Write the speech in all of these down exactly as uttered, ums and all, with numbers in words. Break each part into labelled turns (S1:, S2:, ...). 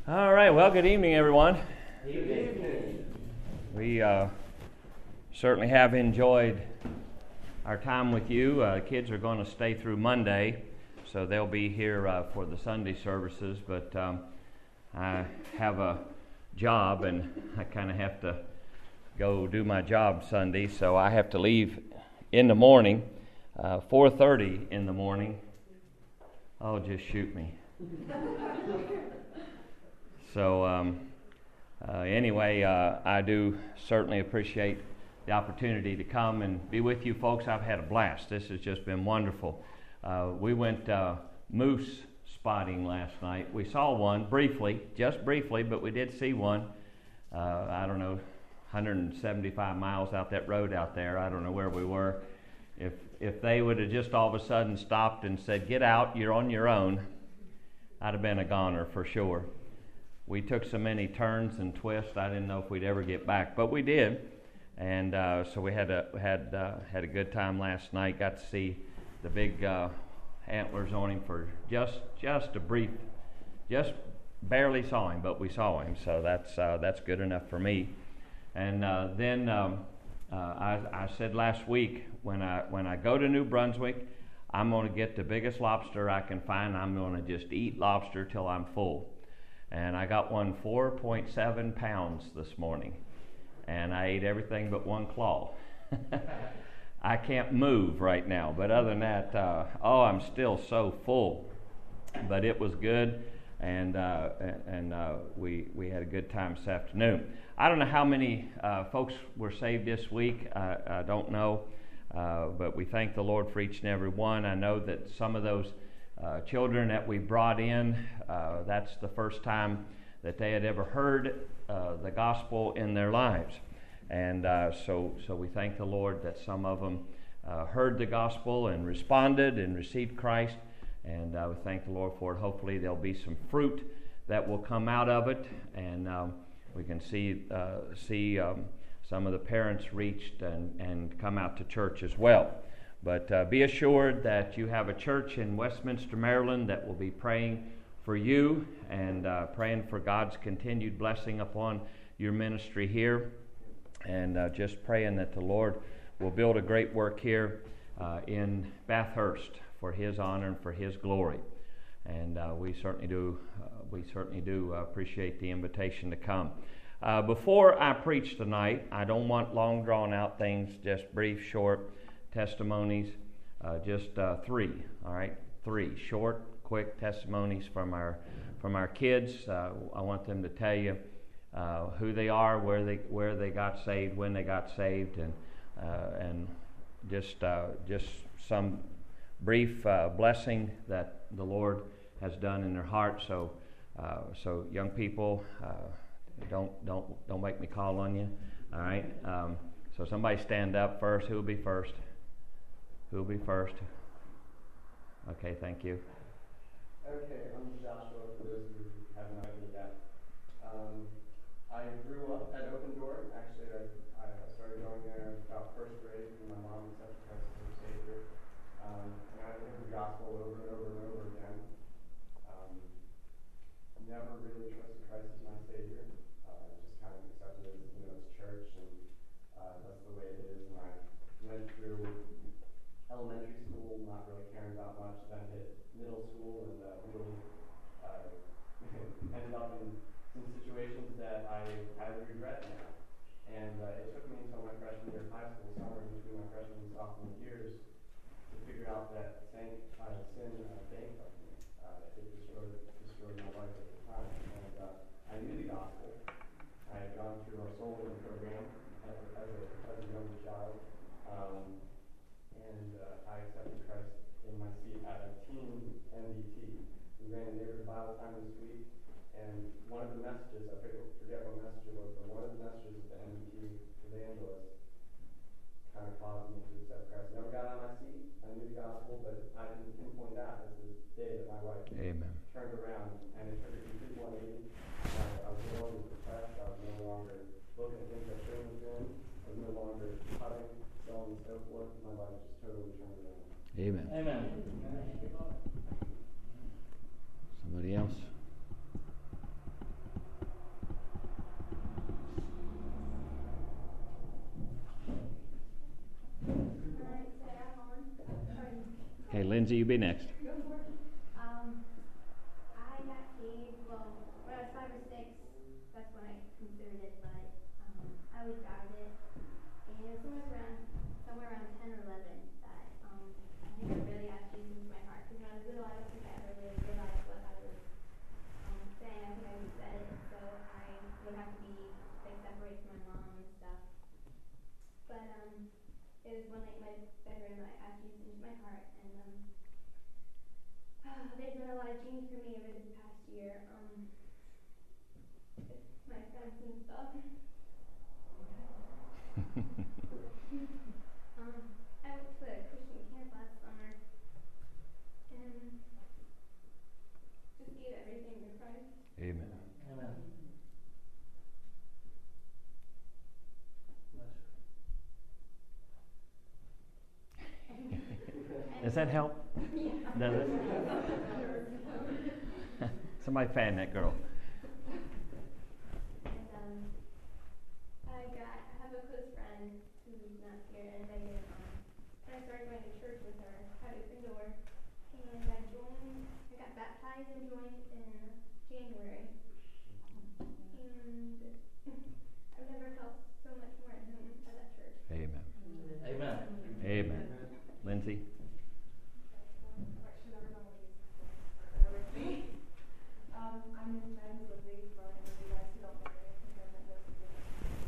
S1: All right, well, good evening, everyone.
S2: Good evening.
S1: We uh, certainly have enjoyed our time with you. Uh, kids are going to stay through Monday, so they'll be here uh, for the Sunday services, but um, I have a job, and I kind of have to go do my job Sunday, so I have to leave in the morning, uh, four thirty in the morning. Oh, just shoot me. So um, uh, anyway, uh, I do certainly appreciate the opportunity to come and be with you folks. I've had a blast. This has just been wonderful. Uh, we went uh, moose spotting last night. We saw one briefly, just briefly, but we did see one. Uh, I don't know, one hundred seventy-five miles out that road out there. I don't know where we were. If if they would have just all of a sudden stopped and said, "Get out, you're on your own," I'd have been a goner for sure. We took so many turns and twists, I didn't know if we'd ever get back, but we did. And uh, so we had a had uh, had a good time last night. Got to see the big uh, antlers on him for just just a brief, just barely saw him, but we saw him. So that's uh, that's good enough for me. And uh, then um, uh, I, I said last week, when I when I go to New Brunswick, I'm going to get the biggest lobster I can find. I'm going to just eat lobster till I'm full. And I got one four point seven pounds this morning. And I ate everything but one claw. I can't move right now. But other than that, uh, oh, I'm still so full. But it was good. And uh, and uh, we, we had a good time this afternoon. I don't know how many uh, folks were saved this week. I, I don't know. Uh, but we thank the Lord for each and every one. I know that some of those Uh, children that we brought in, uh, that's the first time that they had ever heard uh, the gospel in their lives. And uh, so so we thank the Lord that some of them uh, heard the gospel and responded and received Christ. And uh, we thank the Lord for it. Hopefully there'll be some fruit that will come out of it. And um, we can see, uh, see um, some of the parents reached and, and come out to church as well. But uh, be assured that you have a church in Westminster, Maryland that will be praying for you and uh, praying for God's continued blessing upon your ministry here. And uh, just praying that the Lord will build a great work here uh, in Bathurst for His honor and for His glory. And uh, we certainly do, uh, we certainly do appreciate the invitation to come. Uh, before I preach tonight, I don't want long drawn out things, just brief, short testimonies, uh, just uh, three, all right, three short, quick testimonies from our from our kids. Uh, I want them to tell you uh, who they are, where they where they got saved, when they got saved, and uh, and just uh, just some brief uh, blessing that the Lord has done in their heart. So uh, so young people, uh, don't don't don't make me call on you, all right. Um, so somebody stand up first. Who will be first? Who will be first? Okay, thank you.
S3: Okay, I'm Joshua, for those of you who have no idea yet. Um, I grew up at Open Door. Actually, I, I started going there about first grade when my mom accepted Christ as her Savior. Um, and I heard the gospel over and over and over again. Um, never really trusted Christ as my Savior. Uh, just kind of accepted it as, you know, it's church, and uh, that's the way it is. And I went through elementary school, not really caring about much, then hit middle school and uh, really uh, ended up in some situations that I highly regret now. And uh, it took me until my freshman year of high school, somewhere between my freshman and sophomore years, to figure out that sin, uh, sin uh, bankrupted me. Uh, it destroyed, destroyed my life at the time. And uh, I knew the gospel. I had gone through our soul winning program as a, as a, as a young child. Um, And uh, I accepted Christ in my seat at a teen N D T. We ran a neighborhood Bible time this week, and one of the messages, I forget what message it was, but one of the messages of the N D T evangelist kind of caused me to accept Christ. Never got out of my seat. I knew the gospel, but I didn't pinpoint that as the day that my life
S1: Amen.
S3: turned around, and it took a complete one eighty. I, I was no longer depressed. I was no longer looking at things I shouldn't have been. I was no longer cutting, so on and so forth. My life just totally turned around.
S1: Amen.
S2: Amen.
S1: Somebody else? Lindsay, you be next.
S4: Um, I got saved, well, when I was five or six, that's when I considered it, but um, I always doubted it. And it was somewhere around, somewhere around ten or eleven that um, I think I really asked Jesus into my heart. Because when I was little, I don't think I ever really realized what I was um, saying. I think I just said it, so I would have to be like separated from my mom and stuff. But um, it was one night in my bedroom I asked Jesus into my heart, and um, uh, there's been a lot of change for me over this past year. Um, with my friends and stuff. um, I went to a Christian camp last summer, and just gave everything to Christ.
S1: Amen.
S2: Amen.
S1: Does that help?
S4: Yeah.
S1: Does it? Somebody fan that girl.
S4: And um, I got, I have a close friend who's not here, and Megan, um, and I started going to church with her at Open Door, and I joined, I got baptized and joined in January, and I've never felt so much more at home at that church.
S1: Amen.
S2: Amen.
S1: Amen. Lindsay?
S5: Um, I'm in men's Lindsay for you guys who don't know me. I think I've met most of you.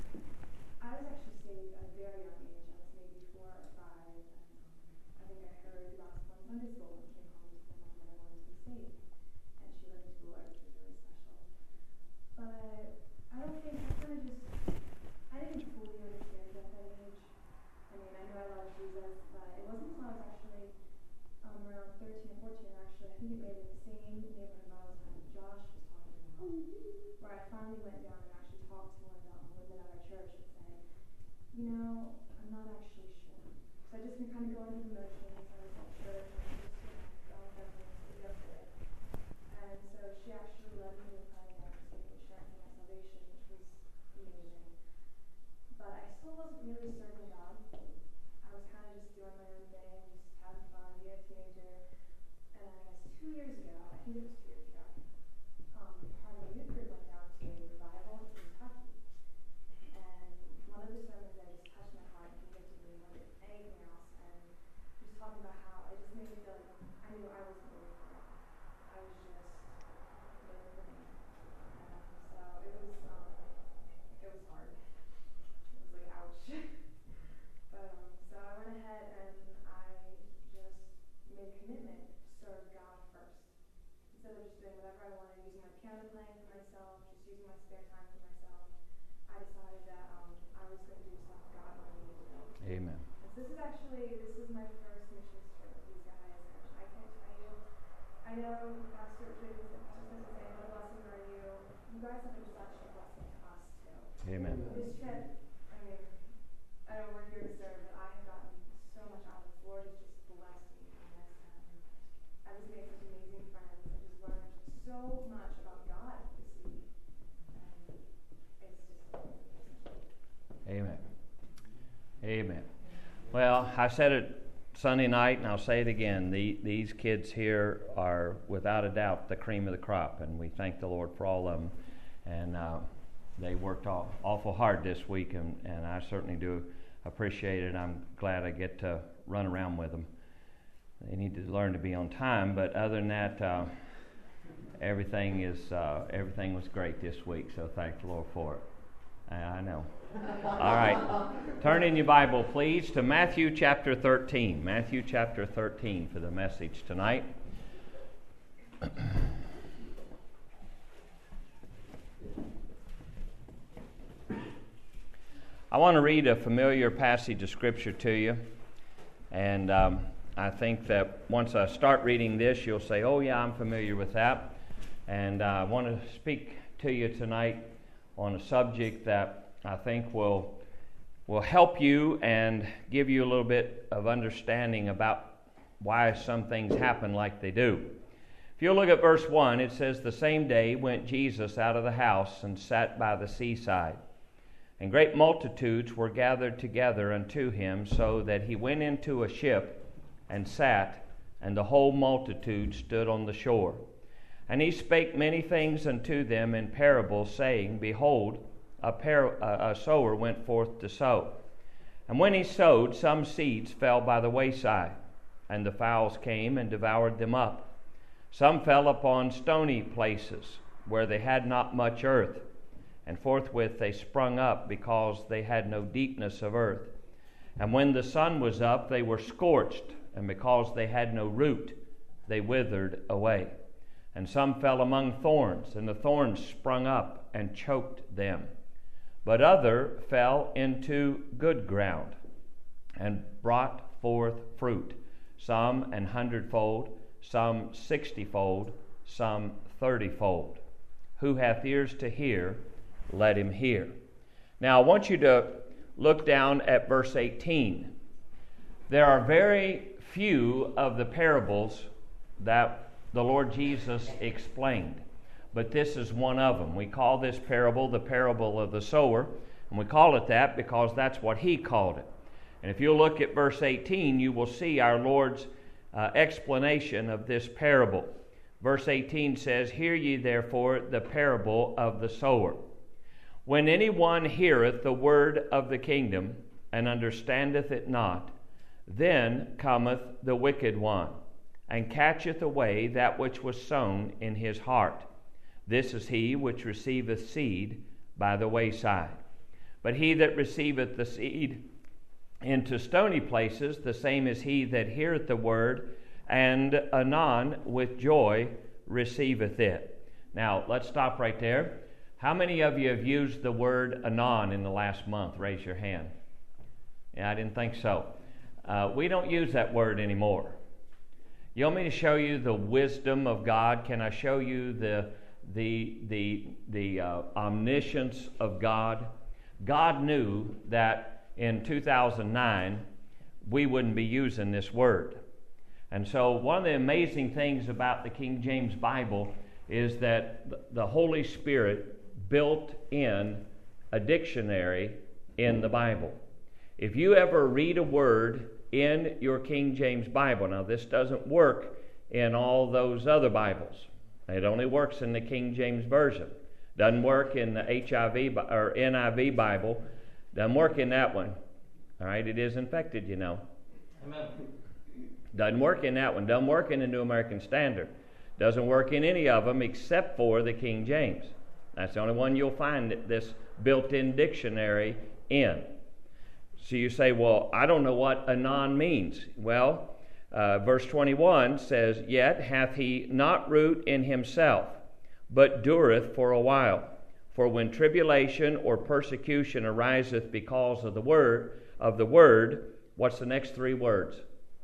S5: I was actually saved at a very young age. I was maybe four or five, and um, I think I heard the gospel in Sunday school and came home to tell mom that I wanted to be saved, and she led me to the Lord, which was really special. But I don't think I kind of just I didn't fully understand it at that age. I mean, I knew I loved Jesus, but it wasn't until I was actually um, around thirteen or fourteen, actually. I think it may have been the same neighborhood I was at. Josh was talking about, where I finally went down and actually talked to one of the women at our church and said, you know, I'm not actually sure. So I just been kind of going through the motions. I was at church and I just, you know, going everything yesterday. And so she actually led me to pray and just gave me strength in my salvation, which was amazing. But I still wasn't really serving God. I was kind of just doing my own thing, just having fun, being a teenager. And I guess two years ago, I think it was two years ago, um, part of the youth group went down to a revival in Kentucky. And one of the sermons there just touched my heart and convicted me more than anything else. And just talking about how it just made me feel like I knew I wasn't living for God. I was just living for me. And so it was, um, it was hard. It was like, ouch. But um, so I went ahead and I just made a commitment to serve God first. Instead of just doing whatever I wanted, using my piano playing for myself, just using my spare time for myself, I decided that um, I was going to do stuff God wanted me to do.
S1: Amen.
S5: And so this is actually, this is my first missions trip with these guys, and I can't tell you, I know Pastor James and Pastor Spencer saying, what a blessing are you? You guys have been such a blessing to us too.
S1: Amen.
S5: This trip, I mean, I know we're here to serve, but I have gotten so much out of this. The Lord has just blessed me from this, and I just made such amazing friends. I just learned so much about God this week, and it's just amazing.
S1: Amen. Amen. Well, I said it Sunday night, and I'll say it again. The, these kids here are, without a doubt, the cream of the crop, and we thank the Lord for all of them. And uh, they worked all, awful hard this week, and, and I certainly do appreciate it. I'm glad I get to run around with them. They need to learn to be on time, but other than that, uh, everything is uh, everything was great this week. So thank the Lord for it. I, I know. All right, turn in your Bible, please, to Matthew chapter thirteen. Matthew chapter thirteen for the message tonight. I want to read a familiar passage of Scripture to you, and um, I think that once I start reading this, you'll say, oh yeah, I'm familiar with that. And uh, I want to speak to you tonight on a subject that I think will will help you and give you a little bit of understanding about why some things happen like they do. If you look at verse one, it says, the same day went Jesus out of the house and sat by the seaside. And great multitudes were gathered together unto him, so that he went into a ship and sat and the whole multitude stood on the shore. And he spake many things unto them in parables, saying, Behold, a, par- a sower went forth to sow. And when he sowed, some seeds fell by the wayside, and the fowls came and devoured them up. Some fell upon stony places, where they had not much earth, and forthwith they sprung up, because they had no deepness of earth. And when the sun was up, they were scorched, and because they had no root, they withered away. And some fell among thorns, and the thorns sprung up and choked them. But other fell into good ground, and brought forth fruit, some an hundredfold, some sixtyfold, some thirtyfold. Who hath ears to hear, let him hear. Now I want you to look down at verse eighteen. There are very few of the parables that the Lord Jesus explained, but this is one of them. We call this parable the parable of the sower, and we call it that because that's what he called it. And if you look at verse eighteen, you will see our Lord's uh, explanation of this parable. Verse eighteen says, Hear ye therefore the parable of the sower. When any one heareth the word of the kingdom, and understandeth it not, then cometh the wicked one, and catcheth away that which was sown in his heart. This is he which receiveth seed by the wayside. But he that receiveth the seed into stony places, the same is he that heareth the word, and anon with joy receiveth it. Now, let's stop right there. How many of you have used the word anon in the last month? Raise your hand. Yeah, I didn't think so. Uh, we don't use that word anymore. You want me to show you the wisdom of God? Can I show you the the the the uh, omniscience of God? God knew that in two thousand nine we wouldn't be using this word. And so one of the amazing things about the King James Bible is that the Holy Spirit built in a dictionary in the Bible. If you ever read a word in your King James Bible, now this doesn't work in all those other Bibles. It only works in the King James Version. Doesn't work in the H I V or N I V Bible. Doesn't work in that one. All right, it is infected, you know.
S2: Amen.
S1: Doesn't work in that one. Doesn't work in the New American Standard. Doesn't work in any of them except for the King James. That's the only one you'll find this built-in dictionary in. So you say, well, I don't know what anon means. Well, uh, verse twenty-one says, Yet hath he not root in himself, but dureth for a while. For when tribulation or persecution ariseth because of the word, of the word, what's the next three words?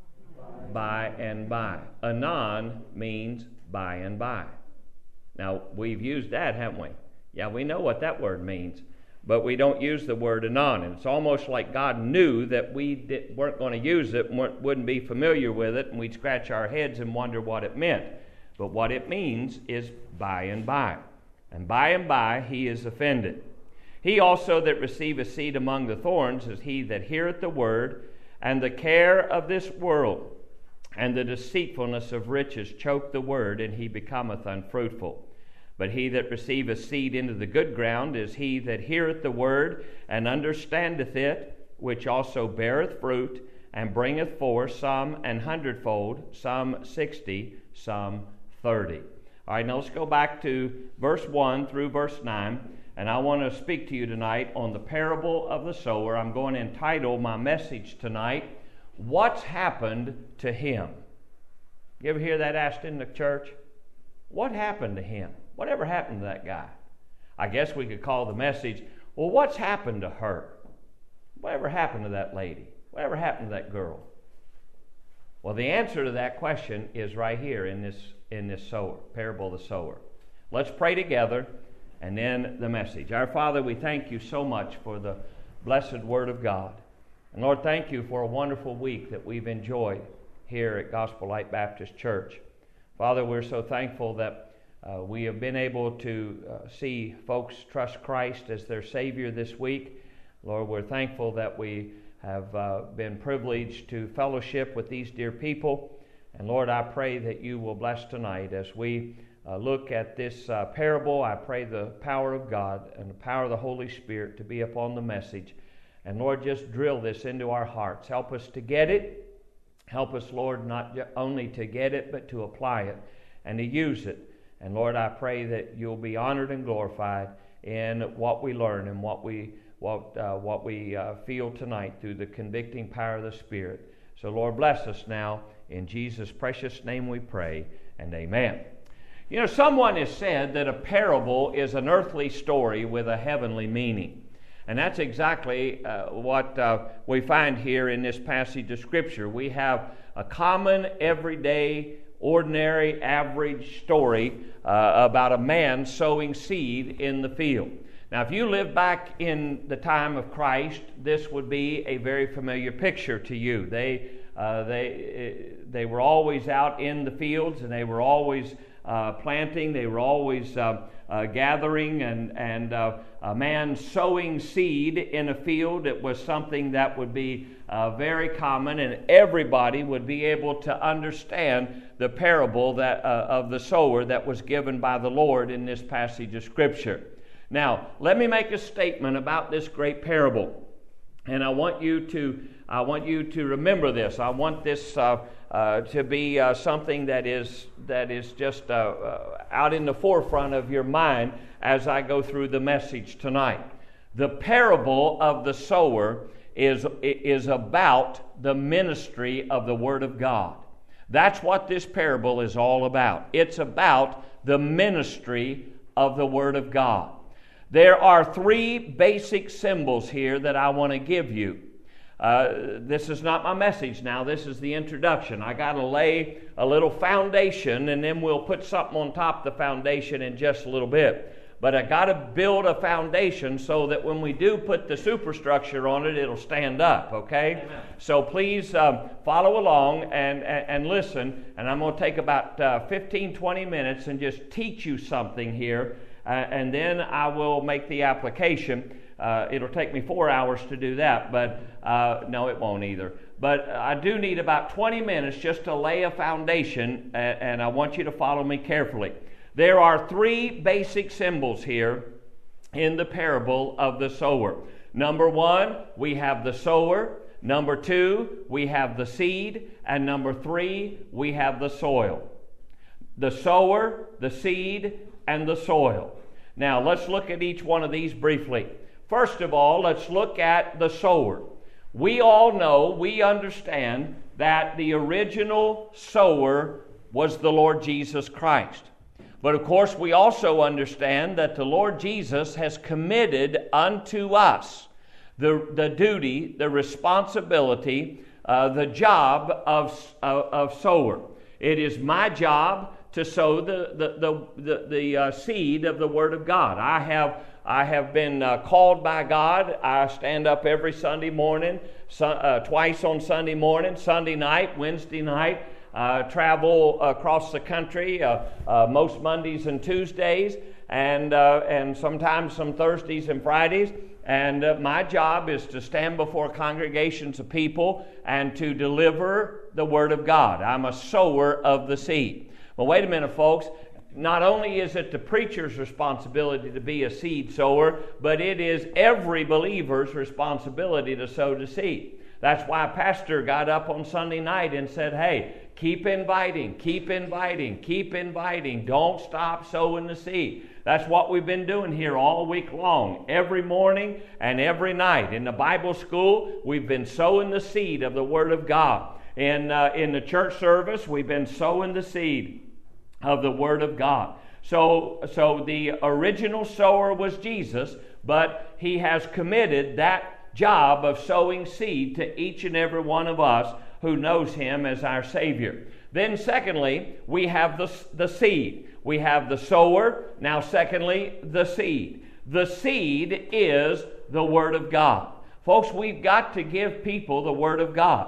S1: By and by. Anon means by and by. Now, we've used that, haven't we? Yeah, we know what that word means, but we don't use the word anon. And it's almost like God knew that we did, weren't going to use it, weren't, wouldn't be familiar with it, and we'd scratch our heads and wonder what it meant. But what it means is by and by. And by and by he is offended. He also that receiveth seed among the thorns is he that heareth the word, and the care of this world and the deceitfulness of riches choke the word, and he becometh unfruitful. But he that receiveth seed into the good ground is he that heareth the word, and understandeth it, which also beareth fruit, and bringeth forth some an hundredfold, some sixty, some thirty. All right, now let's go back to verse one through verse nine, and I want to speak to you tonight on the parable of the sower. I'm going to entitle my message tonight, What's Happened to Him? You ever hear that asked in the church? What happened to him? Whatever happened to that guy? I guess we could call the message, well, what's happened to her? Whatever happened to that lady? Whatever happened to that girl? Well, the answer to that question is right here in this in this sower, parable of the sower. Let's pray together, and then the message. Our Father, we thank you so much for the blessed Word of God. And Lord, thank you for a wonderful week that we've enjoyed here at Gospel Light Baptist Church. Father, we're so thankful that uh, we have been able to uh, see folks trust Christ as their Savior this week. Lord, we're thankful that we have uh, been privileged to fellowship with these dear people. And Lord, I pray that you will bless tonight as we uh, look at this uh, parable. I pray the power of God and the power of the Holy Spirit to be upon the message. And Lord, just drill this into our hearts. Help us to get it. Help us, Lord, not only to get it, but to apply it and to use it. And Lord, I pray that you'll be honored and glorified in what we learn and what we what uh, what we uh, feel tonight through the convicting power of the Spirit. So Lord, bless us now. In Jesus' precious name we pray, and amen. You know, someone has said that a parable is an earthly story with a heavenly meaning. And that's exactly uh, what uh, we find here in this passage of Scripture. We have a common, everyday, ordinary, average story uh, about a man sowing seed in the field. Now, if you live back in the time of Christ, this would be a very familiar picture to you. They uh, they they were always out in the fields, and they were always uh, planting. They were always uh, uh, gathering, and and uh, a man sowing seed in a field. It was something that would be uh, very common, and everybody would be able to understand the parable that uh, of the sower that was given by the Lord in this passage of Scripture. Now, let me make a statement about this great parable, and I want you to I want you to remember this. I want this uh, uh, to be uh, something that is that is just uh, uh, out in the forefront of your mind as I go through the message tonight. The parable of the sower is is about the ministry of the Word of God. That's what this parable is all about. It's about the ministry of the Word of God. There are three basic symbols here that I want to give you. Uh, this is not my message now. This is the introduction. I got to lay a little foundation, and then we'll put something on top of the foundation in just a little bit. But I got to build a foundation so that when we do put the superstructure on it, it'll stand up, okay? Amen. So please um, follow along and, and, and listen, and I'm going to take about uh, fifteen, twenty minutes and just teach you something here, uh, and then I will make the application. Uh, it'll take me four hours to do that, but uh, no, it won't either. But I do need about twenty minutes just to lay a foundation, and, and I want you to follow me carefully. There are three basic symbols here in the parable of the sower. Number one, we have the sower. Number two, we have the seed. And number three, we have the soil. The sower, the seed, and the soil. Now, let's look at each one of these briefly. First of all, let's look at the sower. We all know, we understand that the original sower was the Lord Jesus Christ. But of course, we also understand that the Lord Jesus has committed unto us the, the duty, the responsibility, uh, the job of, of, of sower. It is my job to sow the, the, the, the, the uh, seed of the Word of God. I have I have been uh, called by God. I stand up every Sunday morning, so, uh, twice on Sunday morning, Sunday night, Wednesday night. Uh, travel across the country uh, uh, most Mondays and Tuesdays, and uh, and sometimes some Thursdays and Fridays. And uh, my job is to stand before congregations of people and to deliver the Word of God. I'm a sower of the seed. Well, wait a minute, folks. Not only is it the preacher's responsibility to be a seed sower, but it is every believer's responsibility to sow the seed. That's why a pastor got up on Sunday night and said, hey, keep inviting, keep inviting, keep inviting. Don't stop sowing the seed. That's what we've been doing here all week long, every morning and every night. In the Bible school, we've been sowing the seed of the Word of God. In, uh, in the church service, we've been sowing the seed of the Word of God. So, so the original sower was Jesus, but He has committed that job of sowing seed to each and every one of us who knows Him as our Savior. Then secondly, we have the, the seed. We have the sower. Now secondly, the seed. The seed is the Word of God. Folks, we've got to give people the Word of God.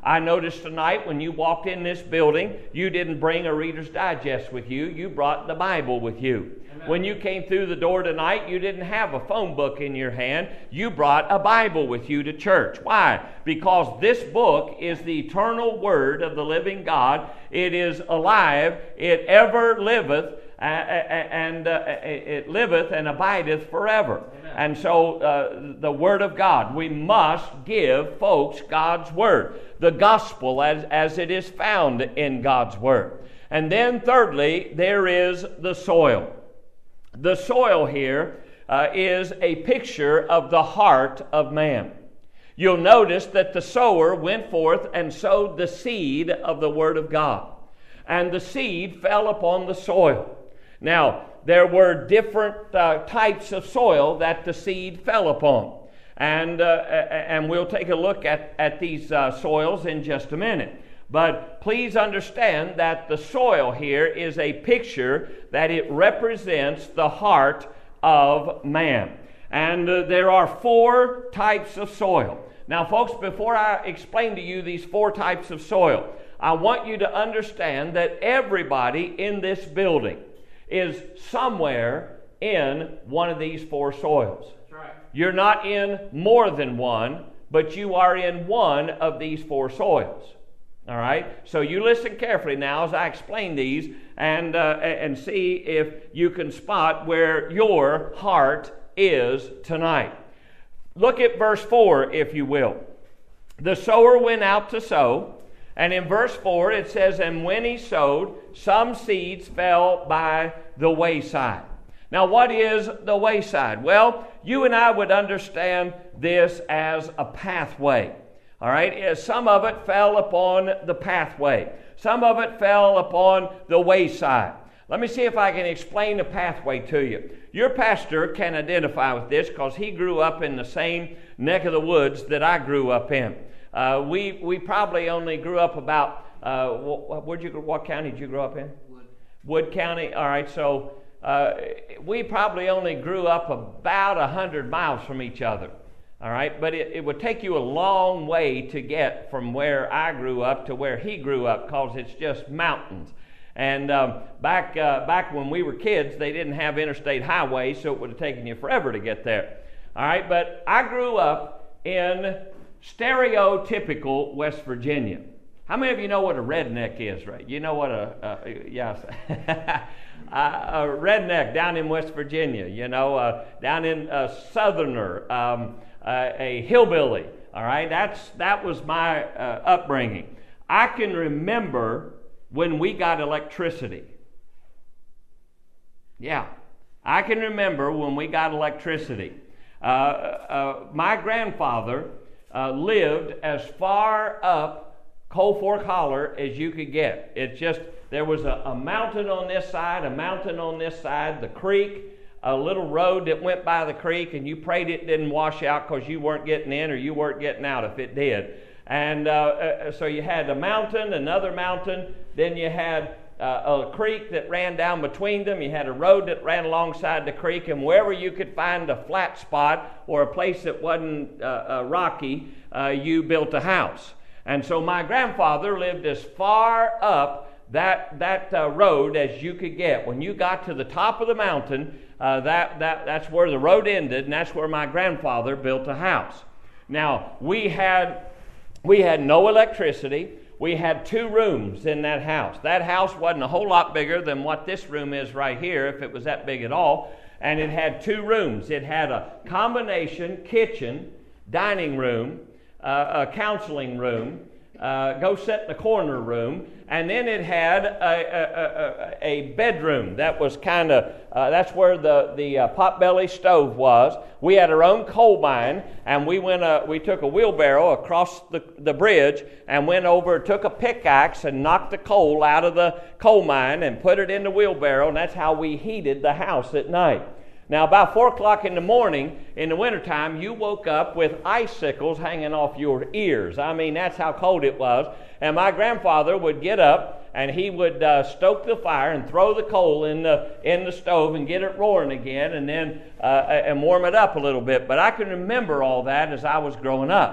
S1: I noticed tonight when you walked in this building, you didn't bring a Reader's Digest with you. You brought the Bible with you. Amen. When you came through the door tonight, you didn't have a phone book in your hand. You brought a Bible with you to church. Why? Because this book is the eternal Word of the living God. It is alive. It ever liveth. Uh, and uh, it liveth and abideth forever. Amen. And so uh, the Word of God, we must give folks God's Word, the gospel as, as it is found in God's Word. And then thirdly, there is the soil. The soil here uh, is a picture of the heart of man. You'll notice that the sower went forth and sowed the seed of the Word of God. And the seed fell upon the soil. Now, there were different uh, types of soil that the seed fell upon. And uh, and we'll take a look at, at these uh, soils in just a minute. But please understand that the soil here is a picture that it represents the heart of man. And uh, there are four types of soil. Now, folks, before I explain to you these four types of soil, I want you to understand that everybody in this building is somewhere in one of these four soils.
S2: That's right.
S1: You're not in more than one, but you are in one of these four soils. All right? So you listen carefully now as I explain these and, uh, and see if you can spot where your heart is tonight. Look at verse four, if you will. The sower went out to sow. And in verse four it says, and when he sowed, some seeds fell by the wayside. Now what is the wayside? Well, you and I would understand this as a pathway. All right? Some of it fell upon the pathway. Some of it fell upon the wayside. Let me see if I can explain the pathway to you. Your pastor can identify with this because he grew up in the same neck of the woods that I grew up in. Uh, we we probably only grew up about, uh, where'd you, what county did you grow up in?
S2: Wood.
S1: Wood County. All right, so uh, we probably only grew up about one hundred miles from each other. All right, but it, it would take you a long way to get from where I grew up to where he grew up because it's just mountains. And um, back uh, back when we were kids, they didn't have interstate highways, so it would have taken you forever to get there. All right, but I grew up in stereotypical West Virginia. How many of you know what a redneck is, right? You know what a, uh, yes, a redneck down in West Virginia, you know, uh, down in uh, Southerner, um, uh, a hillbilly, all right? That's That was my uh, upbringing. I can remember when we got electricity. Yeah, I can remember when we got electricity. Uh, uh, my grandfather Uh, lived as far up Cold Fork Holler as you could get. It's just, there was a, a mountain on this side, a mountain on this side, the creek, a little road that went by the creek, and you prayed it didn't wash out because you weren't getting in or you weren't getting out if it did. And uh, uh, so you had a mountain, another mountain, then you had uh, a creek that ran down between them. You had a road that ran alongside the creek, and wherever you could find a flat spot or a place that wasn't uh, uh, rocky, uh, you built a house. And so my grandfather lived as far up that that uh, road as you could get. When you got to the top of the mountain, uh, that that that's where the road ended, and that's where my grandfather built a house. Now we had we had no electricity. We had two rooms in that house. That house wasn't a whole lot bigger than what this room is right here, if it was that big at all. And it had two rooms. It had a combination kitchen, dining room, uh, a counseling room, uh, go sit in the corner room, and then it had a, a, a, a bedroom that was kind of, uh, that's where the, the uh, potbelly stove was. We had our own coal mine, and we went. Uh, we took a wheelbarrow across the, the bridge and went over, took a pickaxe and knocked the coal out of the coal mine and put it in the wheelbarrow, and that's how we heated the house at night. Now, about four o'clock in the morning, in the wintertime, you woke up with icicles hanging off your ears. I mean, that's how cold it was. And my grandfather would get up, and he would uh, stoke the fire and throw the coal in the in the stove and get it roaring again, and then uh, and warm it up a little bit. But I can remember all that as I was growing up.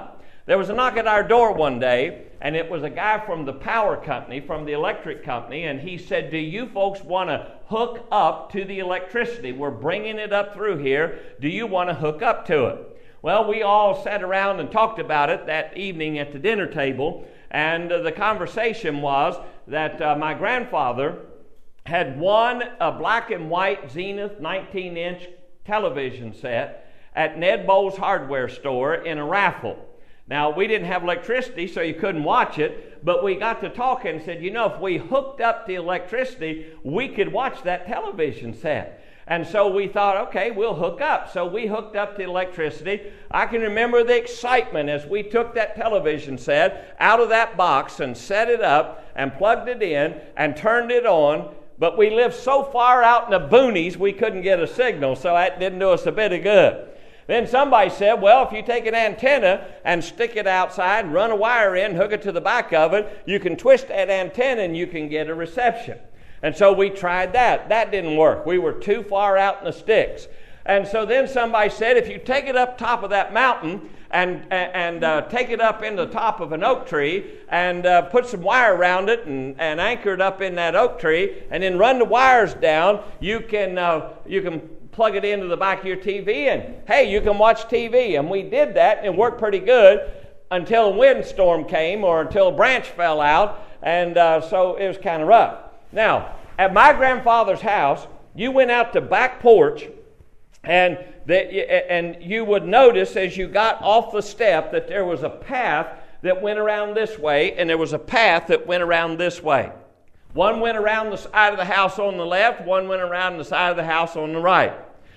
S1: There was a knock at our door one day, and it was a guy from the power company, from the electric company, and he said, do you folks want to hook up to the electricity? We're bringing it up through here. Do you want to hook up to it? Well, we all sat around and talked about it that evening at the dinner table, and uh, the conversation was that uh, my grandfather had won a black and white Zenith nineteen inch television set at Ned Bowles hardware store in a raffle. Now, we didn't have electricity, so you couldn't watch it, but we got to talking and said, you know, if we hooked up the electricity, we could watch that television set. And so we thought, okay, we'll hook up. So we hooked up the electricity. I can remember the excitement as we took that television set out of that box and set it up and plugged it in and turned it on. But we lived so far out in the boonies, we couldn't get a signal, so that didn't do us a bit of good. Then somebody said, well, if you take an antenna and stick it outside, run a wire in, hook it to the back of it, you can twist that antenna and you can get a reception. And so we tried that. That didn't work. We were too far out in the sticks. And so then somebody said, if you take it up top of that mountain and and uh, take it up in the top of an oak tree and uh, put some wire around it and, and anchor it up in that oak tree and then run the wires down, you can uh, you can plug it into the back of your T V and, hey, you can watch T V. And we did that, and it worked pretty good until a windstorm came or until a branch fell out, and uh, so it was kind of rough. Now, at my grandfather's house, you went out the back porch, and that, and you would notice as you got off the step that there was a path that went around this way, and there was a path that went around this way. One went around the side of the house on the left, one went around the side of the house on the right.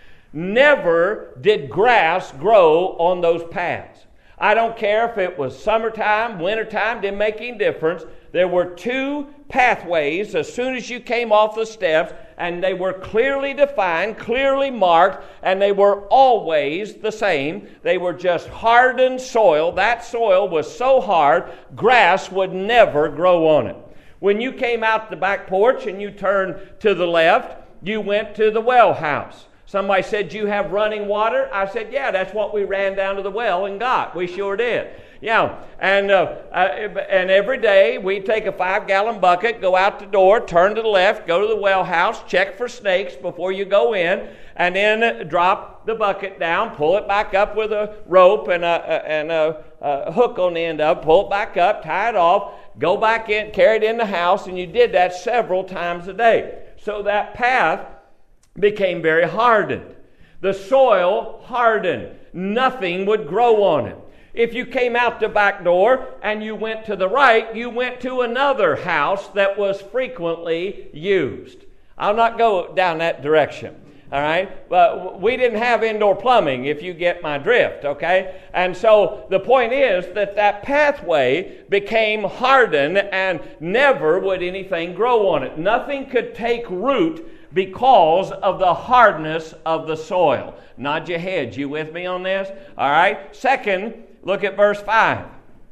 S1: Never did grass grow on those paths. I don't care if it was summertime, wintertime, didn't make any difference. There were two pathways as soon as you came off the steps, and they were clearly defined, clearly marked, and they were always the same. They were just hardened soil. That soil was so hard, grass would never grow on it. When you came out the back porch and you turned to the left, you went to the well house. Somebody said, you have running water? I said, yeah, that's what we ran down to the well and got. We sure did. Yeah, and uh, uh, and every day we'd take a five-gallon bucket, go out the door, turn to the left, go to the well house, check for snakes before you go in, and then drop the bucket down, pull it back up with a rope and a, and a, a hook on the end of it, pull it back up, tie it off, go back in, carry it in the house, and you did that several times a day. So that path became very hardened. The soil hardened. Nothing would grow on it. If you came out the back door and you went to the right, you went to another house that was frequently used. I'll not go down that direction. All right? But we didn't have indoor plumbing, if you get my drift, okay? And so the point is that that pathway became hardened and never would anything grow on it. Nothing could take root because of the hardness of the soil. Nod your heads. You with me on this? All right? Second, look at verse five.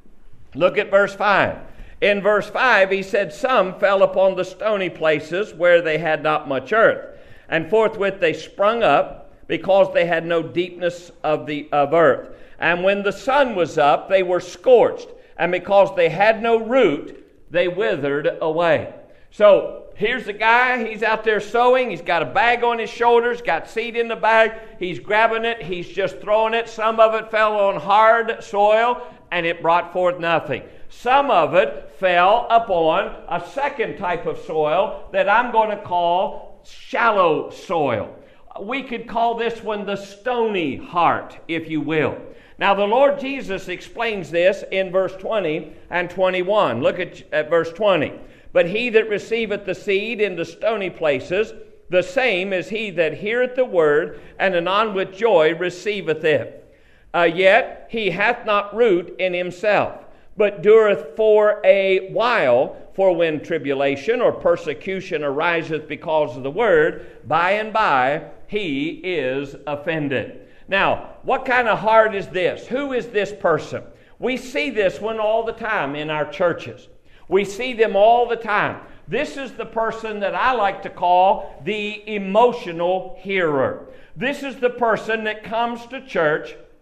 S1: Look at verse five. In verse five, he said, some fell upon the stony places where they had not much earth. And forthwith they sprung up, because they had no deepness of the of earth. And when the sun was up, they were scorched. And because they had no root, they withered away. So here's the guy. He's out there sowing. He's got a bag on his shoulders, got seed in the bag. He's grabbing it. He's just throwing it. Some of it fell on hard soil, and it brought forth nothing. Some of it fell upon a second type of soil that I'm going to call shallow soil. We could call this one the stony heart, if you will. Now, the Lord Jesus explains this in verse twenty and twenty-one. Look at, at verse twenty. But he that receiveth the seed into stony places, the same is he that heareth the word, and anon with joy receiveth it. Uh, yet he hath not root in himself, but dureth for a while. For when tribulation or persecution ariseth because of the word, by and by he is offended. Now, what kind of heart is this? Who is this person? We see this one all the time in our churches. We see them all the time. This is the person that I like to call the emotional hearer. This is the person that comes to church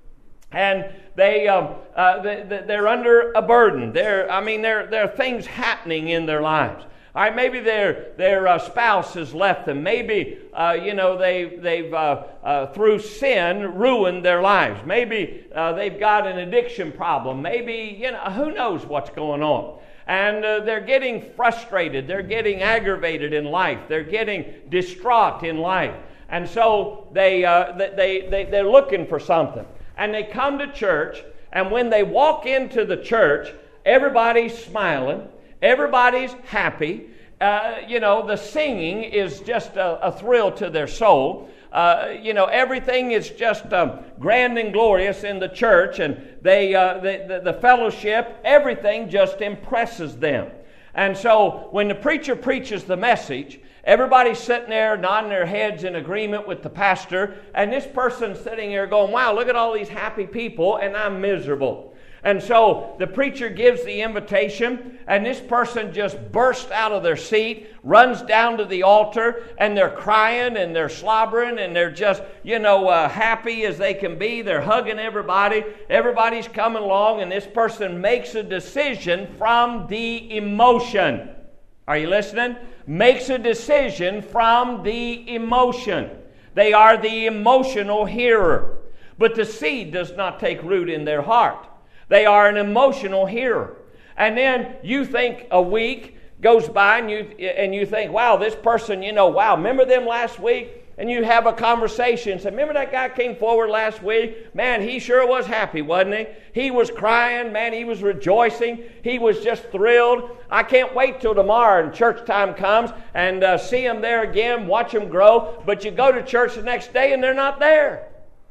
S1: And they, um, uh, they, they're under a burden. There, I mean, there, there are things happening in their lives. All right, maybe their their uh, spouse has left them. Maybe uh, you know they they've uh, uh, through sin ruined their lives. Maybe uh, they've got an addiction problem. Maybe you know who knows what's going on. And uh, they're getting frustrated. They're getting aggravated in life. They're getting distraught in life. And so they uh, they they they're looking for something. And they come to church. And when they walk into the church, everybody's smiling. Everybody's happy. Uh, you know, the singing is just a, a thrill to their soul. Uh, you know, everything is just um, grand and glorious in the church, and they, uh, the, the, the fellowship, everything just impresses them. And so when the preacher preaches the message, everybody's sitting there nodding their heads in agreement with the pastor, and this person's sitting there going, wow, look at all these happy people, and I'm miserable. And so the preacher gives the invitation, and this person just bursts out of their seat, runs down to the altar, and they're crying and they're slobbering and they're just, you know, uh, happy as they can be. They're hugging everybody. Everybody's coming along, and this person makes a decision from the emotion. Are you listening? Makes a decision from the emotion. They are the emotional hearer. But the seed does not take root in their heart. They are an emotional hearer. And then you think a week goes by and you and you think, wow, this person, you know, wow, remember them last week? And you have a conversation and say, remember that guy came forward last week? Man, he sure was happy, wasn't he? He was crying, man, he was rejoicing. He was just thrilled. I can't wait till tomorrow and church time comes and uh, see him there again, watch him grow. But you go to church the next day and they're not there.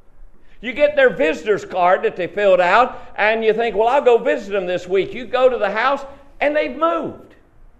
S1: You get their visitor's card that they filled out, and you think, well, I'll go visit them this week. You go to the house, and they've moved.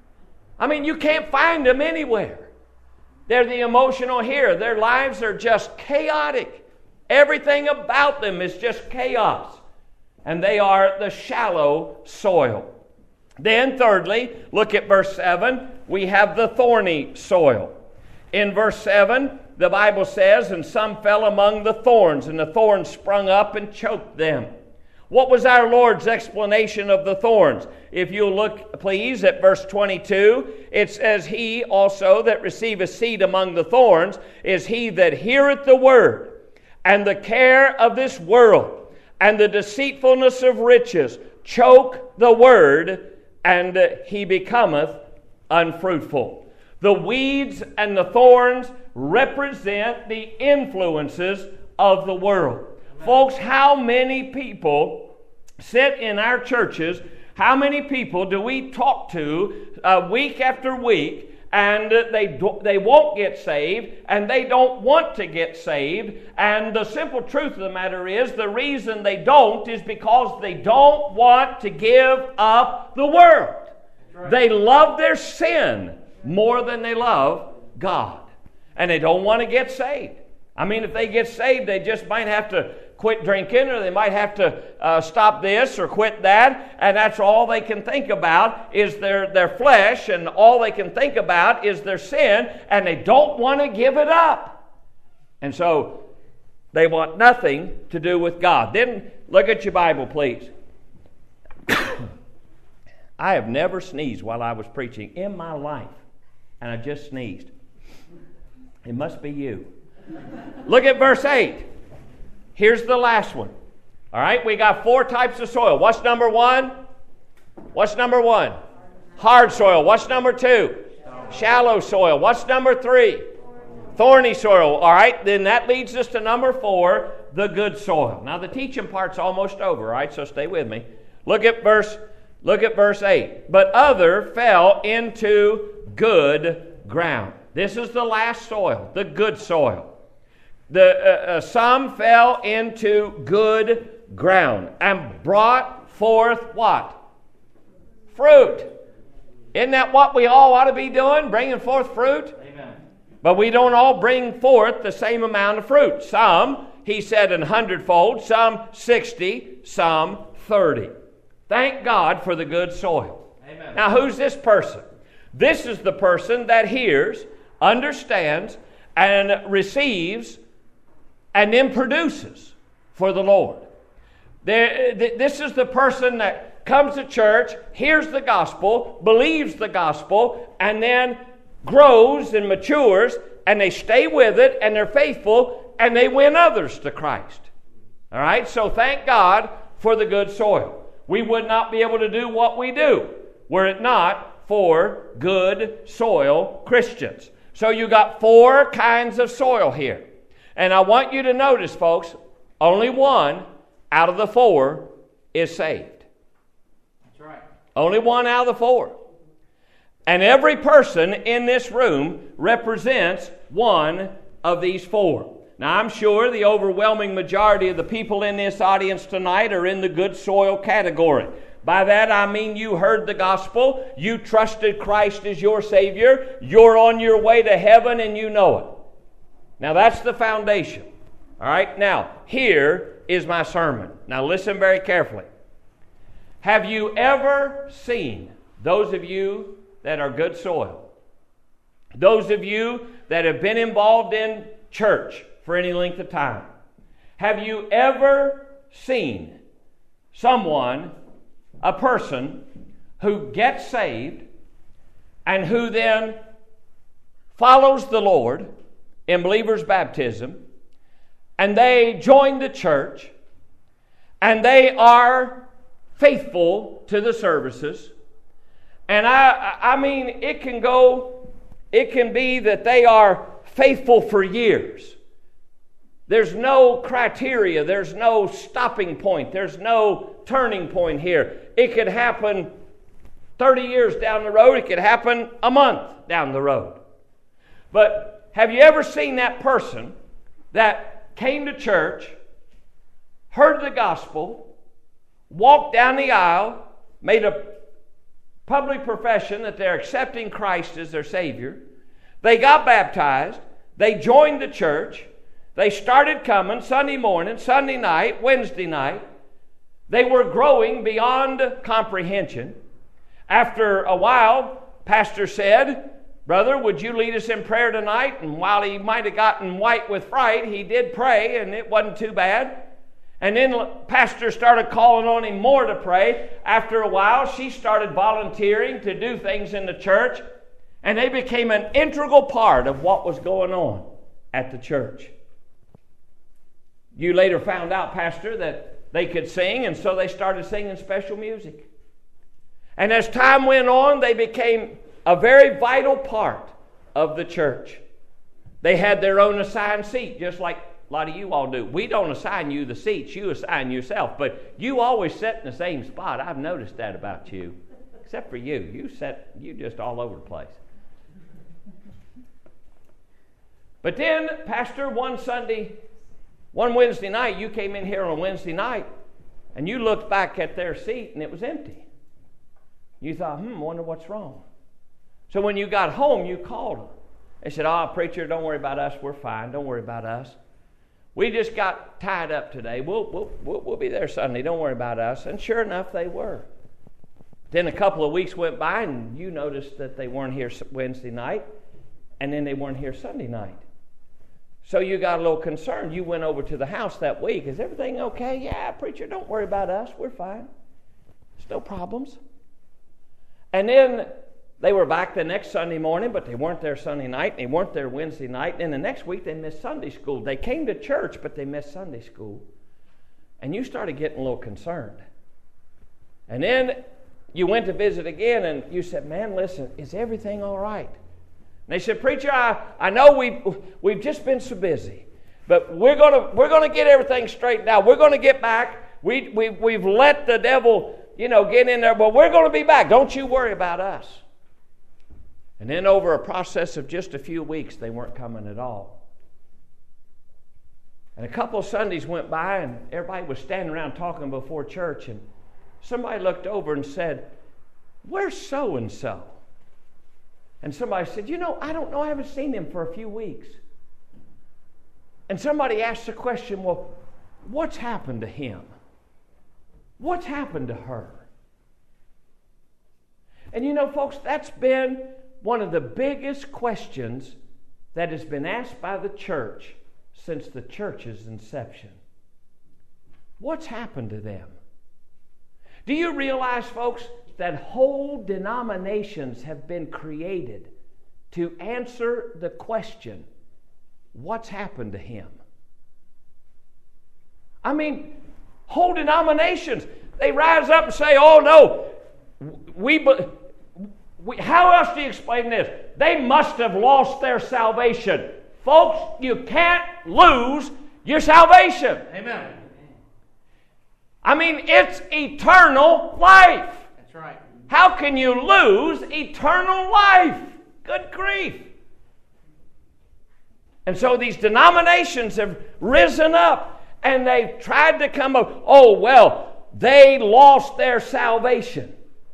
S1: I mean, you can't find them anywhere. They're the emotional hearer. Their lives are just chaotic. Everything about them is just chaos. And they are the shallow soil. Then, thirdly, look at verse seven. We have the thorny soil. In verse seven, the Bible says, and some fell among the thorns, and the thorns sprung up and choked them. What was our Lord's explanation of the thorns? If you'll look, please, at verse twenty-two, it says, he also that receiveth seed among the thorns is he that heareth the word, and the care of this world, and the deceitfulness of riches choke the word, and he becometh unfruitful. The weeds and the thorns represent the influences of the world. Amen. Folks, how many people sit in our churches? How many people do we talk to uh, week after week, and uh, they do, they won't get saved, and they don't want to get saved? And the simple truth of the matter is, the reason they don't is because they don't want to give up the world. Right. They love their sin more than they love God. And they don't want to get saved. I mean, if they get saved, they just might have to quit drinking, or they might have to uh, stop this or quit that, and that's all they can think about is their, their flesh, and all they can think about is their sin, and they don't want to give it up. And so they want nothing to do with God. Then look at your Bible, please. I have never sneezed while I was preaching in my life, and I just sneezed. It must be you. Look at verse eight. Here's the last one. All right, we got four types of soil. What's number one? What's number one? Hard soil. What's number two? Shallow soil. What's number three? Thorny soil. All right, then that leads us to number four, the good soil. Now the teaching part's almost over, all right, so stay with me. Look at verse, look at verse eight. But other fell into good ground. This is the last soil, the good soil. The uh, uh, some fell into good ground and brought forth what? Fruit. Isn't that what we all ought to be doing? Bringing forth fruit? Amen. But we don't all bring forth the same amount of fruit. Some, he said, an hundredfold, some sixty, some thirty. Thank God for the good soil. Amen. Now, who's this person? This is the person that hears, understands, and receives, and then produces for the Lord. This is the person that comes to church, hears the gospel, believes the gospel, and then grows and matures, and they stay with it, and they're faithful, and they win others to Christ. All right? So thank God for the good soil. We would not be able to do what we do were it not for good soil Christians. So you got four kinds of soil here. And I want you to notice, folks, only one out of the four is saved.
S2: That's right.
S1: Only one out of the four. And every person in this room represents one of these four. Now, I'm sure the overwhelming majority of the people in this audience tonight are in the good soil category. By that, I mean you heard the gospel, you trusted Christ as your Savior, you're on your way to heaven, and you know it. Now, that's the foundation. All right? Now, here is my sermon. Now, listen very carefully. Have you ever seen, those of you that are good soil, those of you that have been involved in church for any length of time, have you ever seen someone, a person, who gets saved and who then follows the Lord in believer's baptism, and they join the church, and they are faithful to the services, and I, I mean, it can go, it can be that they are faithful for years. There's no criteria, there's no stopping point, there's no turning point here. It could happen thirty years down the road, it could happen a month down the road. But have you ever seen that person that came to church, heard the gospel, walked down the aisle, made a public profession that they're accepting Christ as their Savior, they got baptized, they joined the church, they started coming Sunday morning, Sunday night, Wednesday night. They were growing beyond comprehension. After a while, pastor said, "Brother, would you lead us in prayer tonight?" And while he might have gotten white with fright, he did pray, and it wasn't too bad. And then pastor started calling on him more to pray. After a while, she started volunteering to do things in the church, and they became an integral part of what was going on at the church. You later found out, pastor, that they could sing, and so they started singing special music. And as time went on, they became a very vital part of the church. They had their own assigned seat, just like a lot of you all do. We don't assign you the seats, you assign yourself. But you always sit in the same spot. I've noticed that about you. Except for you. You sit, you just all over the place. But then, pastor, one Sunday, one Wednesday night, you came in here on a Wednesday night, and you looked back at their seat, and it was empty. You thought, hmm, wonder what's wrong. So when you got home, you called them. They said, "Oh, preacher, don't worry about us. We're fine. Don't worry about us. We just got tied up today. We'll, we'll, we'll, we'll be there Sunday. Don't worry about us." And sure enough, they were. Then a couple of weeks went by, and you noticed that they weren't here Wednesday night, and then they weren't here Sunday night. So you got a little concerned. You went over to the house that week. "Is everything okay?" "Yeah, preacher, don't worry about us. We're fine. There's no problems." And then they were back the next Sunday morning, but they weren't there Sunday night. They weren't there Wednesday night. And the next week, they missed Sunday school. They came to church, but they missed Sunday school. And you started getting a little concerned. And then you went to visit again, and you said, "Man, listen, is everything all right?" And they said, "Preacher, I, I know we've, we've just been so busy, but we're going to we're gonna get everything straightened out. We're going to get back. We, we, we've let the devil, you know, get in there, but we're going to be back. Don't you worry about us." And then over a process of just a few weeks, they weren't coming at all. And a couple of Sundays went by, and everybody was standing around talking before church, and somebody looked over and said, "Where's so-and-so?" And somebody said, "You know, I don't know. I haven't seen him for a few weeks." And somebody asked the question, "Well, what's happened to him? What's happened to her?" And you know, folks, that's been one of the biggest questions that has been asked by the church since the church's inception. What's happened to them? Do you realize, folks, that whole denominations have been created to answer the question, what's happened to him? I mean, whole denominations, they rise up and say, oh no, we, we, how else do you explain this? They must have lost their salvation. Folks, you can't lose your salvation.
S2: Amen.
S1: I mean, it's eternal life.
S2: That's right.
S1: How can you lose eternal life? Good grief. And so these denominations have risen up and they've tried to come up, oh, well, they lost their salvation.